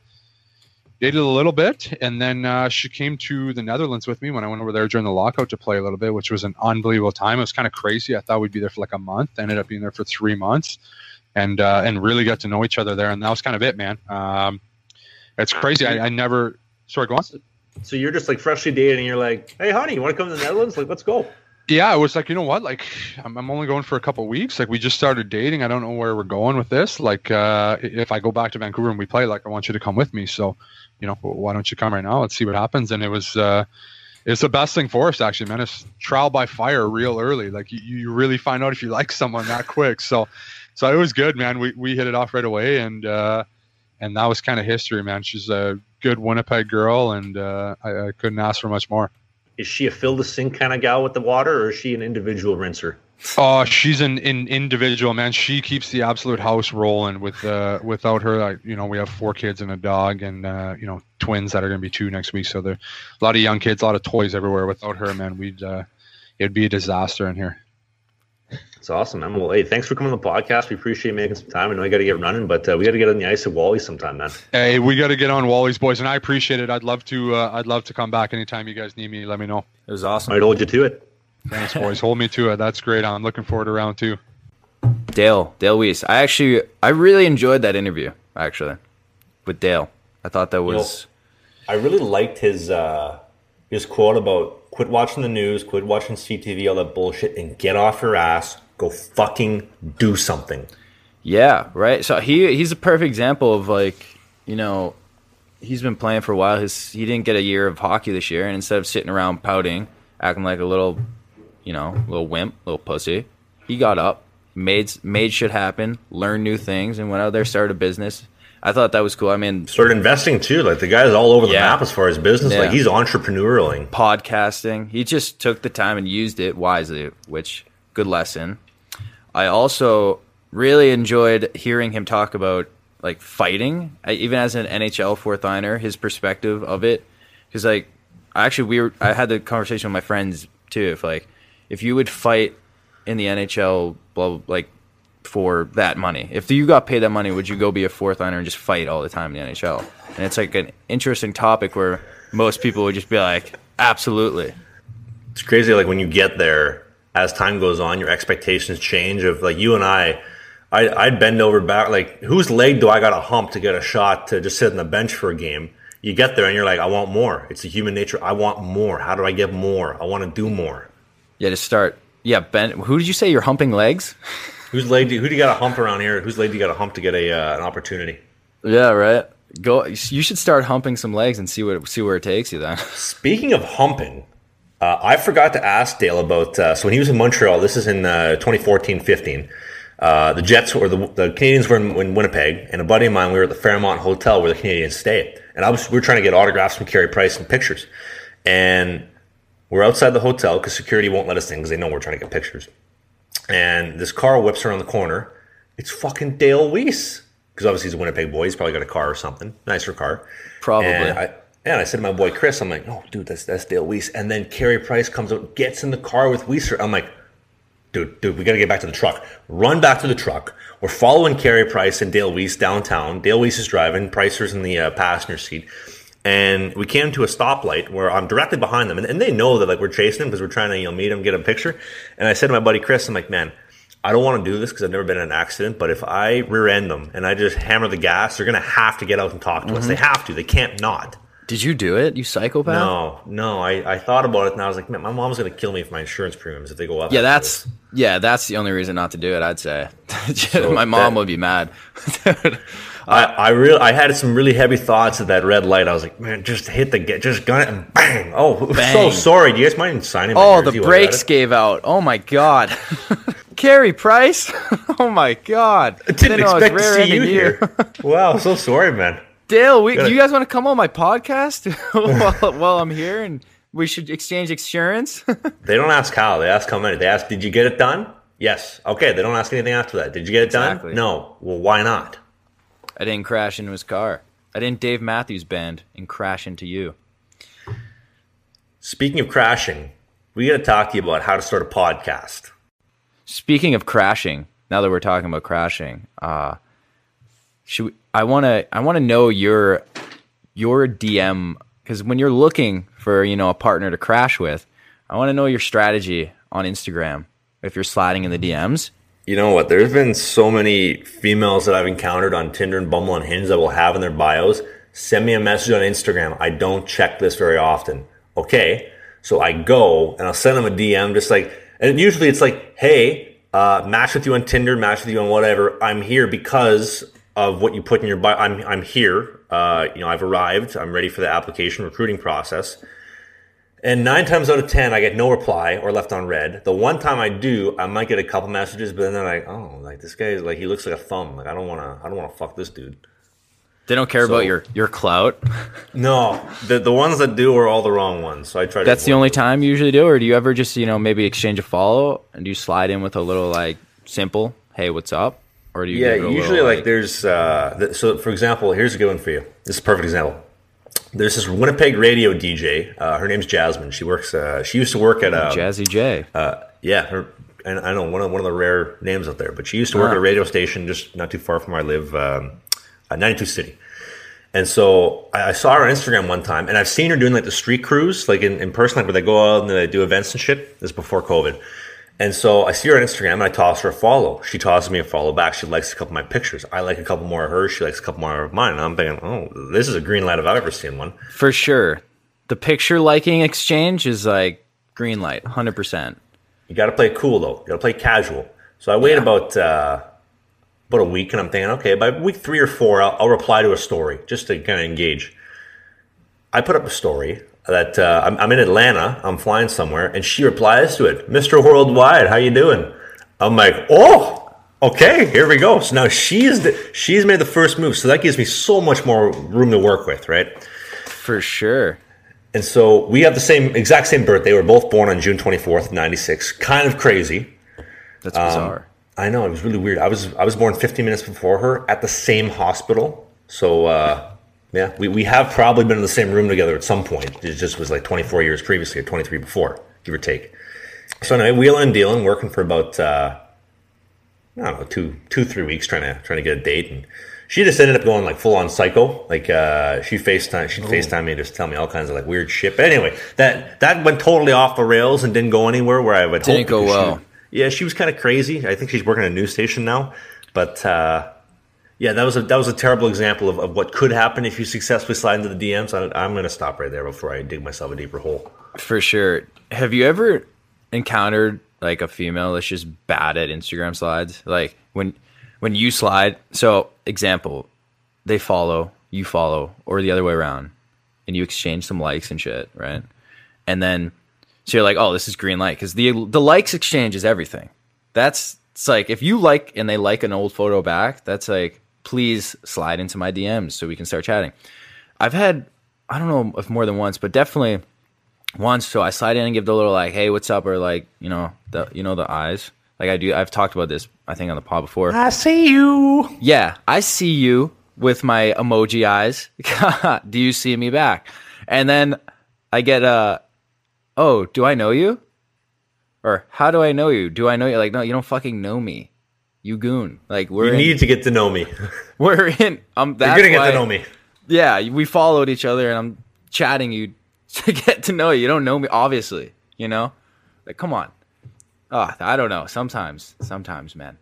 dated a little bit, and then uh, she came to the Netherlands with me when I went over there during the lockout to play a little bit, which was an unbelievable time. It was kind of crazy. I thought we'd be there for like a month. Ended up being there for three months, and uh, and really got to know each other there. And that was kind of it, man. Um, it's crazy. I, I never. Sorry, go on. So you're just like freshly dated, and you're like, "Hey, honey, you want to come to the Netherlands? Like, let's go." Yeah, I was like, you know what? Like, I'm, I'm only going for a couple of weeks. Like, we just started dating. I don't know where we're going with this. Like, uh, if I go back to Vancouver and we play, like, I want you to come with me. So, you know, why don't you come right now? Let's see what happens. And it was, uh, it's the best thing for us, actually, man. It's trial by fire real early. Like, you, you really find out if you like someone that quick. So, so it was good, man. We we hit it off right away, and uh, and that was kind of history, man. She's a good Winnipeg girl, and uh, I, I couldn't ask for much more. Is she a fill the sink kind of gal with the water, or is she an individual rinser? Oh, she's an, an individual, man. She keeps the absolute house rolling. With uh, without her, I, you know, we have four kids and a dog, and uh, you know, twins that are going to be two next week. So there, a lot of young kids, a lot of toys everywhere. Without her, man, we'd uh, it'd be a disaster in here. It's awesome, man. Well, hey, thanks for coming on the podcast. We appreciate making some time. I know you got to get running, but uh, we got to get on the ice at Wally sometime, man. Hey, we got to get on Wally's, boys, and I appreciate it. I'd love to. Uh, I'd love to come back anytime you guys need me. Let me know. It was awesome. I'd hold you to it. Thanks, boys. Hold me to it. That's great. I'm looking forward to round two. Dale, Dale Weiss. I actually, I really enjoyed that interview, actually, with Dale. I thought that was... You know, I really liked his uh, his quote about quit watching the news, quit watching C T V, all that bullshit, and get off your ass. Go fucking do something. Yeah, right. So he he's a perfect example of, like, you know, he's been playing for a while. His He didn't get a year of hockey this year, and instead of sitting around pouting, acting like a little, you know, little wimp, little pussy, he got up, made made shit happen, learned new things, and went out there, started a business. I thought that was cool. I mean, started investing too. Like the guy's all over the Yeah. map as far as business. Yeah. Like he's entrepreneurialing. podcasting. He just took the time and used it wisely, which good lesson. I also really enjoyed hearing him talk about like fighting, I, even as an N H L fourth liner, his perspective of it. Because like, actually, we were, I had the conversation with my friends too. If like, if you would fight in the N H L, blah, blah, like for that money, if you got paid that money, would you go be a fourth liner and just fight all the time in the N H L? And it's like an interesting topic where most people would just be like, absolutely. It's crazy. Like when you get there, as time goes on, your expectations change. Of like you and I, I I'd bend over back. Like whose leg do I got to hump to get a shot to just sit on the bench for a game? You get there and you're like, I want more. It's a human nature. I want more. How do I get more? I want to do more. Yeah, to start. Yeah, Ben. Who did you say you're humping legs? Whose leg? Do, who do you got to hump around here? Whose leg do you got to hump to get a uh, an opportunity? Yeah, right. Go. You should start humping some legs and see what see where it takes you. Then. Speaking of humping, uh, I forgot to ask Dale about. Uh, so when he was in Montreal, this is in uh, twenty fourteen fifteen. Uh, the Jets or the, the Canadians were in, in Winnipeg, and a buddy of mine, we were at the Fairmont Hotel where the Canadians stay, and I was we were trying to get autographs from Carey Price and pictures, and we're outside the hotel because security won't let us in because they know we're trying to get pictures. And this car whips around the corner. It's fucking Dale Weiss. Because obviously he's a Winnipeg boy. He's probably got a car or something. Nicer car. Probably. And I, and I said to my boy Chris, I'm like, oh, dude, that's that's Dale Weiss. And then Carey Price comes out, gets in the car with Weisser. I'm like, dude, dude, we got to get back to the truck. Run back to the truck. We're following Carey Price and Dale Weiss downtown. Dale Weiss is driving. Pricer's in the uh, passenger seat. And we came to a stoplight where I'm directly behind them. And, and they know that like we're chasing them because we're trying to you know meet them, get a picture. And I said to my buddy Chris, I'm like, man, I don't want to do this because I've never been in an accident. But if I rear end them and I just hammer the gas, they're going to have to get out and talk to mm-hmm. us. They have to. They can't not. Did you do it, you psychopath? No, no. I, I thought about it and I was like, man, my mom's going to kill me for my insurance premiums if they go up. Yeah, that's this. yeah, that's the only reason not to do it, I'd say. So my mom that, would be mad. I, I really, I had some really heavy thoughts at that red light. I was like, man, just hit the, get, just gun it and bang. Oh, bang. So sorry. Do you guys mind signing my Oh, jersey the brakes gave out. Oh my God. Carey Price. Oh my God. I didn't, didn't expect to see you here. Wow, so sorry, man. Dale, we, do you guys want to come on my podcast while, while I'm here and we should exchange insurance? They don't ask how. They ask how many. They ask, did you get it done? Yes. Okay. They don't ask anything after that. Did you get it exactly. done? No. Well, why not? I didn't crash into his car. I didn't Dave Matthews Band and crash into you. Speaking of crashing, we got to talk to you about how to start a podcast. Speaking of crashing, now that we're talking about crashing, uh, should we, I want to I want to know your your D M, because when you're looking for you know a partner to crash with, I want to know your strategy on Instagram if you're sliding in the D Ms. You know what? There's been so many females that I've encountered on Tinder and Bumble and Hinge that will have in their bios, send me a message on Instagram. I don't check this very often. Okay, so I go and I'll send them a D M just like, and usually it's like, hey, uh, match with you on Tinder, match with you on whatever. I'm here because of what you put in your bio. I'm I'm here. Uh, you know, I've arrived. I'm ready for the application recruiting process. And nine times out of ten, I get no reply or left on red. The one time I do, I might get a couple messages, but then they're like, "Oh, like this guy is like he looks like a thumb. Like I don't want to, I don't want to fuck this dude." They don't care so, about your your clout. No, the the ones that do are all the wrong ones. So I try. That's to the only them. time you usually do, or do you ever just you know maybe exchange a follow and do you slide in with a little like simple, "Hey, what's up?" Or do you? Yeah, give it a usually little, like, like there's. Uh, th- so for example, here's a good one for you. This is a perfect example. There's this Winnipeg radio D J. Uh, her name's Jasmine. She works. Uh, she used to work at um, Jazzy J. Uh, yeah, her, and I know one of one of the rare names out there. But she used to work uh-huh. at a radio station just not too far from where I live, um, at ninety-two City. And so I, I saw her on Instagram one time, and I've seen her doing like the street cruise, like in, in person, like where they go out and they do events and shit. This is before COVID. And so I see her on Instagram, and I toss her a follow. She tosses me a follow back. She likes a couple of my pictures. I like a couple more of hers. She likes a couple more of mine. And I'm thinking, oh, this is a green light if I've ever seen one. For sure. The picture liking exchange is like green light, one hundred percent. You got to play cool, though. You got to play casual. So I wait yeah. about uh, about a week, and I'm thinking, okay, by week three or four, I'll, I'll reply to a story just to kind of engage. I put up a story that uh, I'm, I'm in Atlanta, I'm flying somewhere, and she replies to it, Mister Worldwide, how you doing? I'm like, oh, Okay, here we go. So now she's the, she's made the first move, so that gives me so much more room to work with, right? For sure. And so we have the same exact same birthday. We're both born on June twenty-fourth, ninety-six. Kind of crazy. That's bizarre. Um, I know, it was really weird. I was I was born fifteen minutes before her at the same hospital. So uh, yeah, we, we have probably been in the same room together at some point. It just was like twenty-four years previously, or twenty-three before, give or take. So anyway, wheeling and dealing, working for about uh, I don't know, two, two, three weeks trying to trying to get a date, and she just ended up going like full on psycho. Like uh, she FaceTime, she'd FaceTime me, just tell me all kinds of like weird shit. But anyway, that that went totally off the rails and didn't go anywhere where I would hope. Didn't go well. She, yeah, she was kind of crazy. I think she's working at a news station now, but uh, yeah, that was a that was a terrible example of, of what could happen if you successfully slide into the D Ms. I, I'm going to stop right there before I dig myself a deeper hole. For sure. Have you ever encountered like a female that's just bad at Instagram slides? Like when when you slide, so example, they follow, you follow, or the other way around, and you exchange some likes and shit, right? And then so you're like, oh, this is green light, because the the likes exchange is everything. That's it's like if you like and they like an old photo back, that's like, please slide into my D Ms so we can start chatting. I've had, I don't know if more than once, but definitely once. So I slide in and give the little like, hey, what's up, or like, you know, the you know the eyes. Like I do, I've talked about this, I think, on the pod before. I see you. Yeah, I see you with my emoji eyes. Do you see me back? And then I get a, oh, do I know you? Or how do I know you? Do I know you? Like, no, you don't fucking know me. You goon. Like we're You in, need to get to know me. we're in. Um, that's You're gonna why, get to know me. Yeah, we followed each other, and I'm chatting you to get to know you. You don't know me, obviously. You know, like come on. Oh, I don't know. Sometimes, sometimes, man.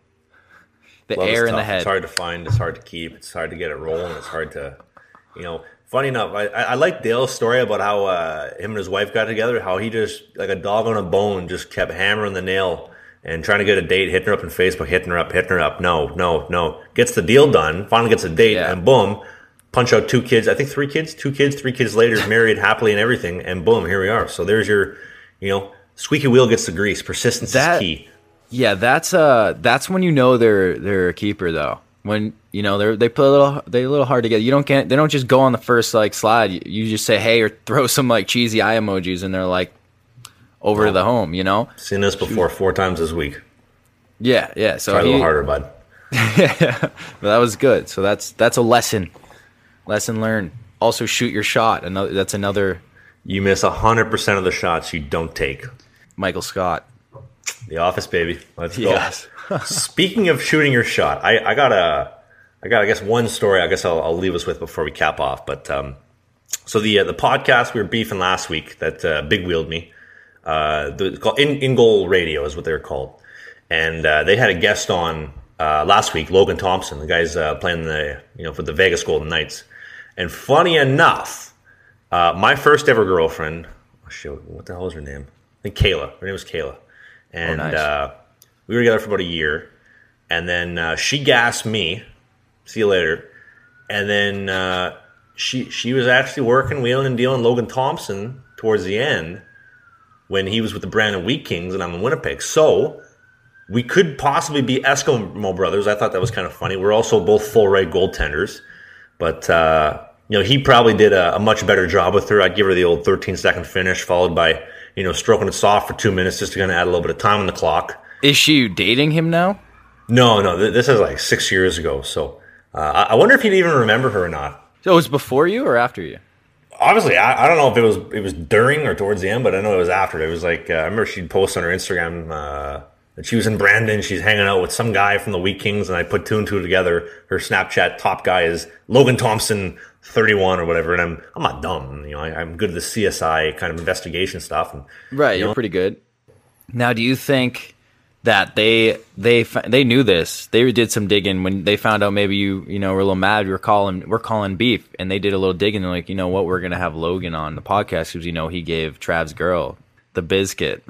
The Love is air in the tough. head. It's hard to find. It's hard to keep. It's hard to get it rolling. It's hard to, you know. Funny enough, I, I like Dale's story about how uh, him and his wife got together. How he just, like a dog on a bone, just kept hammering the nail and trying to get a date, hitting her up on Facebook, hitting her up, hitting her up. No, no, no. Gets the deal done. Finally gets a date, Yeah. and boom, punch out two kids. I think three kids, two kids, three kids later, married happily and everything, and boom, here we are. So there's your, you know, squeaky wheel gets the grease. Persistence That- is key. Yeah, that's uh, that's when you know they're they're a keeper though. When you know they they play a little they a little hard to get. You don't get they don't just go on the first like slide. You, you just say hey or throw some like cheesy eye emojis and they're like over to the home. You know. Seen this before four times this week. Yeah, yeah. So Try a he, little harder, bud. yeah, but that was good. So that's that's a lesson, lesson learned. Also, shoot your shot. Another that's another You miss one hundred percent of the shots you don't take. Michael Scott. The Office, baby. Let's go. Yes. Speaking of shooting your shot, I, I got a, I got I guess one story. I guess I'll, I'll leave us with before we cap off. But um, so the uh, the podcast we were beefing last week that uh, big wheeled me. Uh, the, it's called In, In Goal Radio is what they're called, and uh, they had a guest on uh, last week, Logan Thompson. The guy's uh, playing the you know for the Vegas Golden Knights. And funny enough, uh, my first ever girlfriend, oh shit, what the hell was her name? I think Kayla. Her name was Kayla. And Oh, nice. uh, we were together for about a year. And then uh, she gassed me. See you later. And then uh, she she was actually working, wheeling and dealing Logan Thompson towards the end when he was with the Brandon Wheat Kings and I'm in Winnipeg. So we could possibly be Eskimo brothers. I thought that was kind of funny. We're also both full right goaltenders. But, uh, you know, he probably did a, a much better job with her. I'd give her the old thirteen second finish followed by, you know, stroking it soft for two minutes just to kind of add a little bit of time on the clock. Is she dating him now? No, no, th- this is like six years ago. So uh, I-, I wonder if he'd even remember her or not. So it was before you or after you? Obviously, I, I don't know if it was it was during or towards the end, but I know it was after. It was like, uh, I remember she'd post on her Instagram uh, that she was in Brandon. She's hanging out with some guy from the Wheat Kings, and I put two and two together. Her Snapchat top guy is Logan Thompson, thirty-one or whatever, and I'm I'm not dumb. You know, I, I'm good at the C S I kind of investigation stuff. And, Right, you you're know, pretty good. Now, do you think that they they fi- they knew this? They did some digging when they found out maybe you you know were a little mad. We were calling we're calling beef, and they did a little digging. They're like, you know what, we're gonna have Logan on the podcast because you know he gave Trav's girl the biscuit.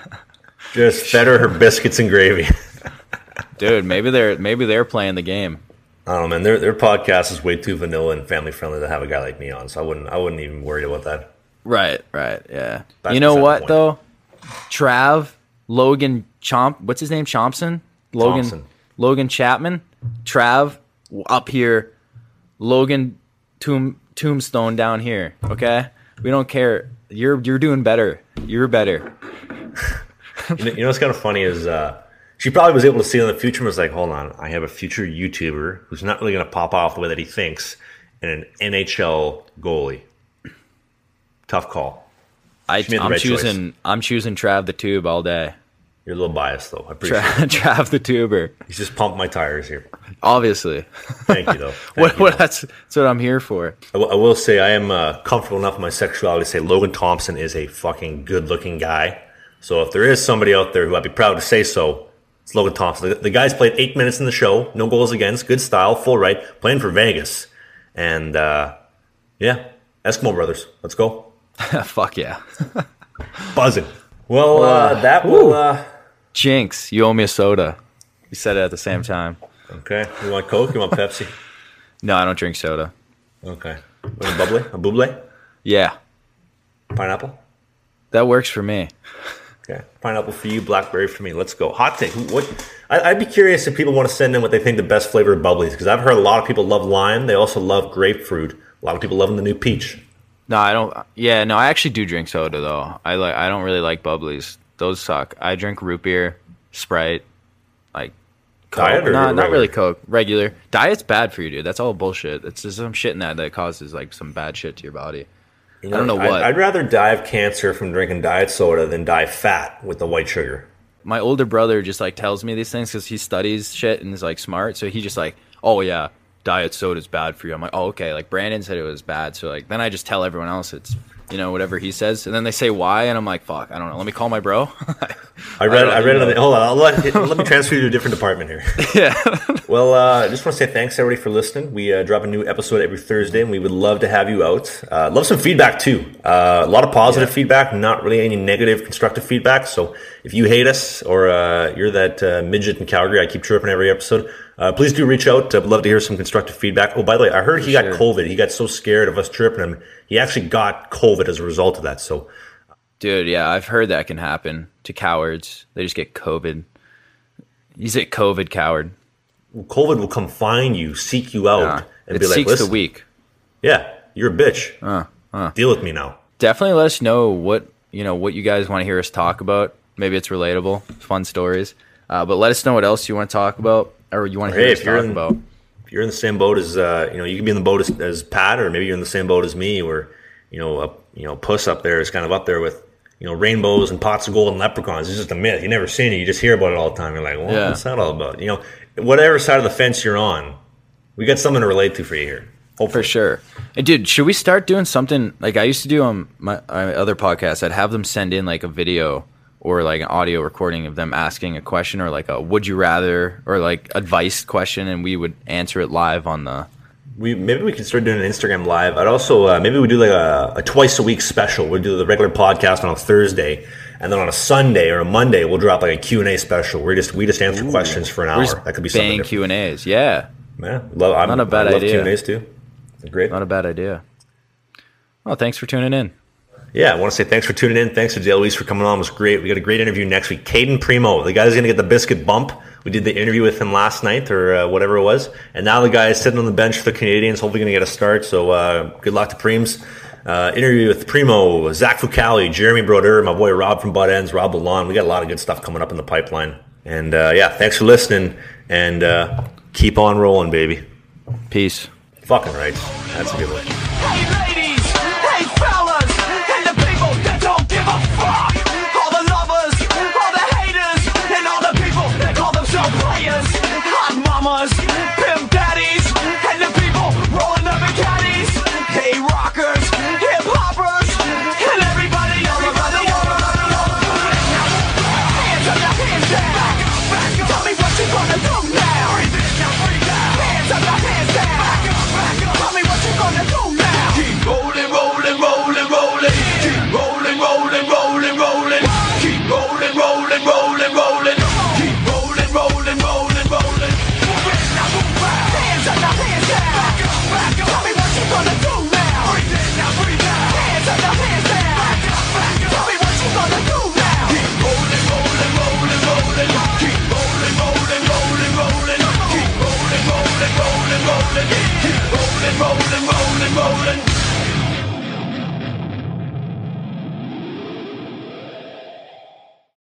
just fed her her biscuits and gravy. Dude, maybe they're maybe they're playing the game. I don't know, man. Their their podcast is way too vanilla and family friendly to have a guy like me on, so I wouldn't I wouldn't even worry about that. Right, right, yeah. That's you know beside the what point. though? Trav, Logan Chomp, what's his name? Chompson? Logan Thompson. Logan Chapman, Trav up here, Logan Tomb, Tombstone down here. Okay, we don't care. You're you're doing better. You're better. you, know, you know what's kind of funny is uh, she probably was able to see in the future and was like, hold on, I have a future YouTuber who's not really going to pop off the way that he thinks, and an N H L goalie. Tough call. I, I'm right choosing. choice. I'm choosing Trav the Tube all day. You're a little biased, though. I appreciate Tra- it. Trav the Tuber. He's just pumped my tires here. Obviously. Thank you, though. Thank what, you, what, though. that's, that's what I'm here for. I, w- I will say I am uh, comfortable enough in my sexuality to say Logan Thompson is a fucking good-looking guy. So if there is somebody out there who I'd be proud to say so, it's Logan Thompson. The, the guy's played eight minutes in the show, no goals against, good style, full right, playing for Vegas. And, uh, yeah, Eskimo Brothers. Let's go. Fuck yeah. Buzzing. Well, uh, that will... Uh, Jinx, you owe me a soda. You said it at the same time. okay. You want Coke? You want Pepsi? No, I don't drink soda. Okay. Want a bubbly? A bubbly? Yeah, Pineapple? that works for me. Okay. Pineapple for you, blackberry for me. Let's go. Hot take. Who- What? I- I'd be curious if people want to send in what they think the best flavor of bubbly is, because I've heard a lot of people love lime. They also love grapefruit. A lot of people loving the new peach. No, I don't. Yeah, no, I actually do drink soda though. I like. I don't really like bubblies. Those suck. I drink root beer, Sprite, like Coke. Diet or no, regular? not really Coke. Regular. Diet's bad for you, dude. That's all bullshit. It's just some shit in that that causes like some bad shit to your body. You I don't know I'd, what. I'd rather die of cancer from drinking diet soda than die fat with the white sugar. My older brother just like tells me these things because he studies shit and is like smart. So he just like, oh yeah, diet soda's bad for you. I'm like, oh okay. Like Brandon said it was bad. So like then I just tell everyone else it's, you know, whatever he says, and then they say why, and I'm like, fuck, I don't know. Let me call my bro. I read. I, I read it. On know. the, hold on. I'll let, let me transfer you to a different department here. Yeah. Well, uh, I just want to say thanks everybody for listening. We uh, drop a new episode every Thursday, and we would love to have you out. Uh, love some feedback too. Uh, a lot of positive Yeah. feedback, not really any negative, constructive feedback. So if you hate us or uh, you're that uh, midget in Calgary, I keep chirping every episode. Uh, please do reach out. I'd love to hear some constructive feedback. Oh, by the way, I heard he got sure. COVID. He got so scared of us chirping him, he actually got COVID as a result of that. So Dude, yeah, I've heard that can happen to cowards. They just get COVID. He's a COVID coward. COVID will come find you, seek you out, Yeah. and It be like, seeks listen, the weak. yeah, you're a bitch. Uh, uh. Deal with me now. Definitely let us know what you know what you guys want to hear us talk about. Maybe it's relatable, fun stories. Uh, but let us know what else you want to talk about, or you want to Hey, hear if us you're talk in- about. If you're in the same boat as, uh, you know, you can be in the boat as, as Pat, or maybe you're in the same boat as me, where, you know, a, you know, Puss up there is kind of up there with, you know, rainbows and pots of gold and leprechauns. It's just a myth. You never seen it. You just hear about it all the time. You're like, well, Yeah. what's that all about? You know, whatever side of the fence you're on, we got something to relate to for you here. Hopefully. For sure. And dude, should we start doing something like I used to do on my, my other podcast? I'd have them send in like a video or like an audio recording of them asking a question, or like a would you rather, or like advice question, and we would answer it live on the. We maybe we can start doing an Instagram live. I'd also uh, maybe we do like a, a twice a week special. We'll do the regular podcast on a Thursday, and then on a Sunday or a Monday we'll drop like a Q and A special. We just we just answer questions for an We're hour. just That could be something bang different. Q and A's. Yeah, Yeah, love, I'm, Not a bad I love idea. Q and A's too. They're great. not a bad idea. Well, thanks for tuning in. Yeah, I want to say thanks for tuning in. Thanks to Dale Weiss for coming on. It was great. We got a great interview next week. Caden Primo, the guy who's going to get the biscuit bump. We did the interview with him last night, or uh, whatever it was. And now the guy is sitting on the bench for the Canadians, hopefully going to get a start. So uh, good luck to Preems. Uh, interview with Primo, Zach Fucali, Jeremy Broder, my boy Rob from Butt Ends, Rob Lalonde. We got a lot of good stuff coming up in the pipeline. And uh, yeah, thanks for listening. And uh, keep on rolling, baby. Peace. Fucking right. That's a good one.